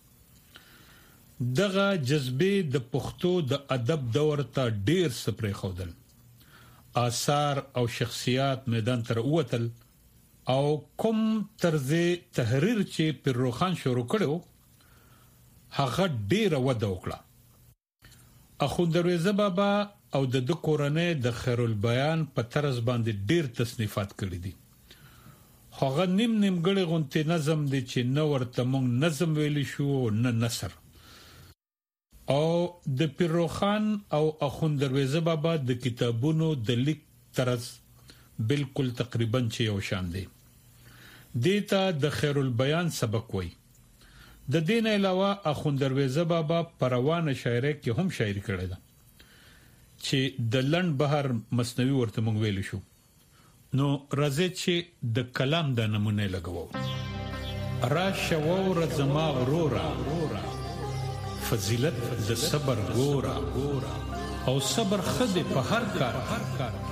دغه جذبه د پښتو د ادب دور ته ډیر سپری خودل. آثار او شخصیات میدان تر اوتل او کوم طرز تحریر چې پیروخان شروع کړو هغه ډیر وده وکړه. اخوند درویزه بابا او د کورنۍ د خیر البیان په طرز باندې ډیر تصنیفات کړی دي. هغه نیم غړي غونته نظم دي چې نو ورته مونږ نظم ویل شو نه نثر. او د پیروخان او اخوند درویزه بابا د کتابونو د لیک طرز بالکل تقریبا چې یو شان دي. دیتا د خیر البیان سبق وای. د دین علاوه اخوند درویزه بابا پروانه شاعری کې هم شاعری کړی ده چې د لند بهر مصنوي ورته مونږ ویل شو. نو راځي چې د کلام د نمونه لګوو. را شوور زما ورورا فضیلت د صبر ګورا او صبر خد په هر کار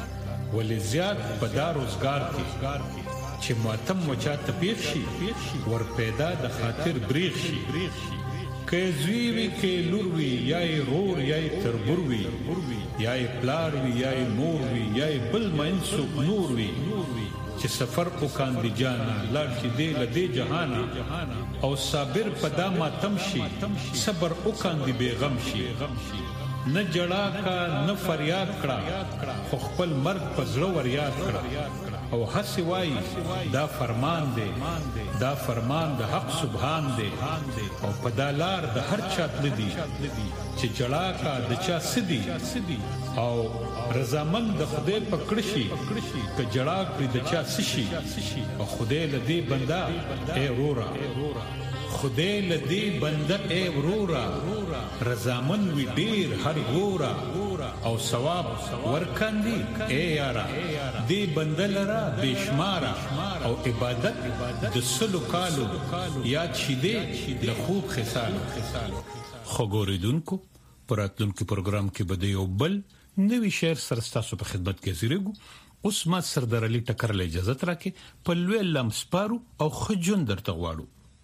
ولې زیات په دا روزګار کې چې ماتم وچا تپیښ شي ور پیدا د خاطر بریښ شي که زوی وي که لور وي یا رور یا تربور وي یا پلار وي یا مور وي یا بل منسوب نور وي چې سفر کو کاندي جانا لاړ چې دی له دې جهانا او صابر پدا ماتم شي صبر او کاندي بیغم شي نه جړه کا نه فریاد کړه خو خپل مرګ په زړه ور یاد کړه او هسي وای دا فرمان دی دا فرمان د حق سبحان دی او په دالار د هر چا تلدي چې جړه کا د چا سدي او رضامند د خدای په کړشي ک جړه کړی د چا سشي او خدای لدی بندا اے رورا خدای لدی بنده اے ورورا رضامن وی ډیر هر ګورا او ثواب ورکاندي اے یارا دی بنده لرا بشمارا او عبادت د سلو کالو یاد شي دی د خوب خصال خګوریدونکو پراتونکو پروګرام کې بده یو بل نوی شعر سرستاسو په خدمت کې زیرګو اوس ما سردار علي ټکر له اجازه ترکه په لوی لمسپارو او خجون درته غواړو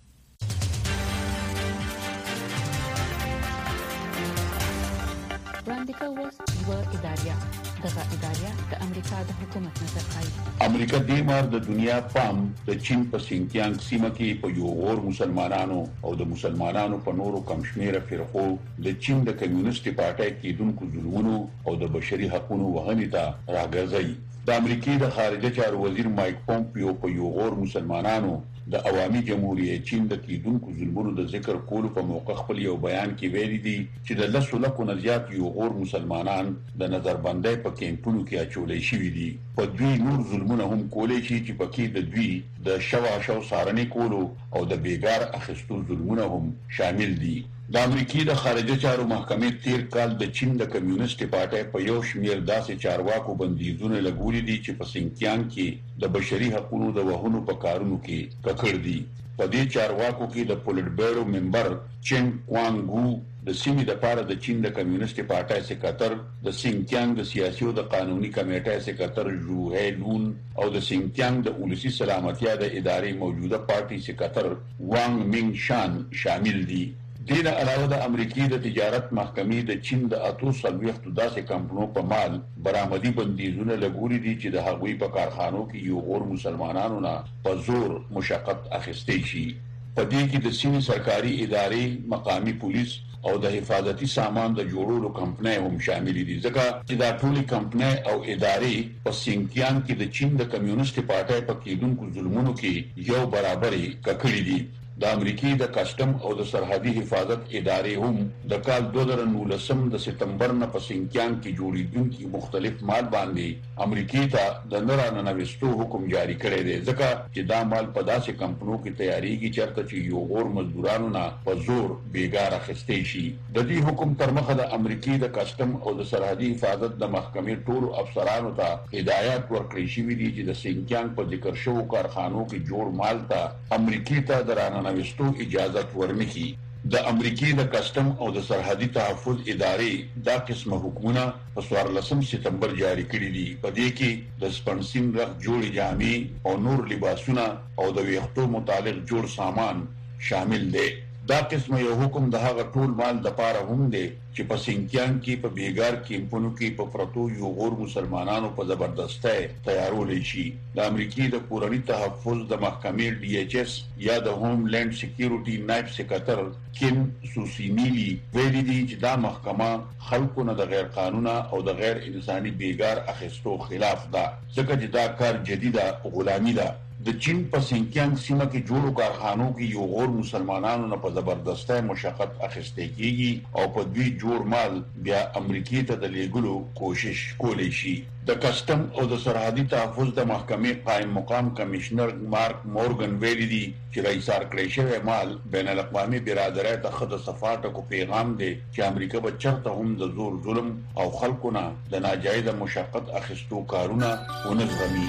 وړاندې کوو یو اداریا دغه اداریا د امریکا د حکومت نظر خایي امریکا د مار د دنیا پام د چین په سینکیانګ سیمه کې په یو اور مسلمانانو او د مسلمانانو په نورو کمشمیره فرقو د چین د کمیونیسټ پارټۍ کېدونکو ظلمونو او د بشري حقوقو وهنې ته راګرځي د امریکای د خارجه چارو وزیر مایک پومپیو په یو اور مسلمانانو د عوامي جمهوریت چین د کېدونکو ظلمونو د ذکر کولو په موقع خپل یو بیان کې ویلي دي چې د 10 لکو نه زیات یو اور مسلمانان د نظربندۍ په کیمپونو کې اچولې شوي دي په دوی نور ظلمونه هم کولې شي چې پکې د دوی د شواهد سارنې کولو او د بیګار اخیستو ظلمونه هم شامل دي د امریکای د خارجه چارو محکمې تیر کال د چین د کمیونیسټ پارټۍ په یو شمیر داسې چارواکو بندیزونه لګولي دي چې په سینکیانګ کې د بشري حقوقو د وهونو په کارونو کې ککړ دي په دې چارواکو کې د پولیټ بیورو ممبر چین کوانګو د سیمې د پاره د چین د کمیونیسټ پارټۍ سکرټر د سینکیانګ د سیاسي او د قانوني کمیټې سکرټر جو هیلون او د سینکیانګ د ولسی سلامتیا د ادارې موجوده پارټي سکرټر وانګ مینګ شان شامل دي دین علاوه د امریکای د تجارت محکمې د چین د اتو سلويختو داسې کمپنیو په مال برآمدي بندیزونه لګولي دي چې د هغوی په کارخانو کې یو اور مسلمانانو نه په زور مشقت اخیستې شي په دې کې د سیمې سرکاري ادارې مقامي پولیس او د حفاظتي سامان د جوړولو کمپنۍ هم شامل دي ځکه چې دا ټولې کمپنۍ او ادارې په سینکیانګ کې د چین د کمیونیسټ پارټۍ په کېدونکو ظلمونو کې یو برابرې ککړې دي د امریکای د کسٹم او د سرحدي حفاظت ادارې هم د کال 2019 د سپتمبر نه په سینکیانګ کې جوړیدونکو مختلف مال باندې امریکای ته د نرانويستو حکم جاری کړی دی ځکه چې دا مال په داسې کمپنیو کې تیاریږي چې چې یو اور مزدورانو نه په زور بیګار اخیستې شي د دې حکم تر مخه د امریکای د کسٹم او د سرحدي حفاظت د محکمې ټول افسرانو ته هدایت ورکړی شوی دی چې د سینکیانګ په ذکر شوو کارخانو کې جوړ مال ته امریکای ته درانه نوستو اجازت ورنکي د امریکای د کسٹم او د سرحدي تحفظ ادارې دا قسمه حکمونه په 14 سپتمبر جاری کړي دي په دې کې د سپنسین رخ جوړ جامې او نور لباسونه او د ویښتو متعلق جوړ سامان شامل دي دا قسمه یو حکم د هغه ټول مال د پاره هم دی چې په سینکیانګ کې په بیګار کیمپونو کې په پروتو یو غور مسلمانانو په زبردسته تیارول شي د امریکای د کورنی تحفظ د محکمې ډي ایچ اس یا د هوم لند سکیورټي نائب سکرټر کیم سوسینیلی ویلي دي چې دا محکمه خلکو نه د غیر قانوني او د غیر انساني بیګار اخیستو خلاف ده ځکه چې دا کار جديده غلامي ده د چین په سینکیانګ سیمه کې جوړو کارخانو کې یو غور مسلمانانو نه په زبردسته مشقت اخیستې کیږي او په دوی جوړ مال بیا امریکای ته د لیګلو کوشش کولی شي د کسٹم او د سرحدي تحفظ د محکمې قائم مقام کمشنر مارک مورګن ویلي دي چې رئیسار کړی شوی مال بین الاقوامي برادرۍ ته خد صفاټه کو پیغام دی چې امریکا به چرته هم د زور ظلم او خلکو نه د ناجایز مشقت اخیستو کارونه ونزغمي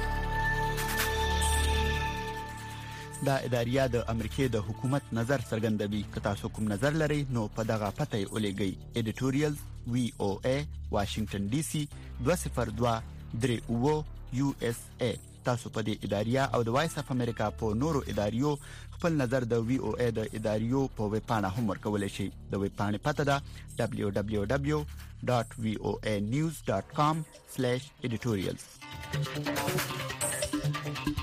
دا اداریا د امریکای د حکومت نظر څرګندوي که تاسو کوم نظر لرئ نو په دغه پته ولېږئ ایډیټوریال VOA واشنگټن ډي سي 202 USA. تاسو په دې اداریه او د وایس اف امریکا په نورو اداریو خپل نظر د VOA د اداریو په ویب پاڼه هم ورکولای شئ. د ویب پاڼې پته ده www.voanews.com/editorials.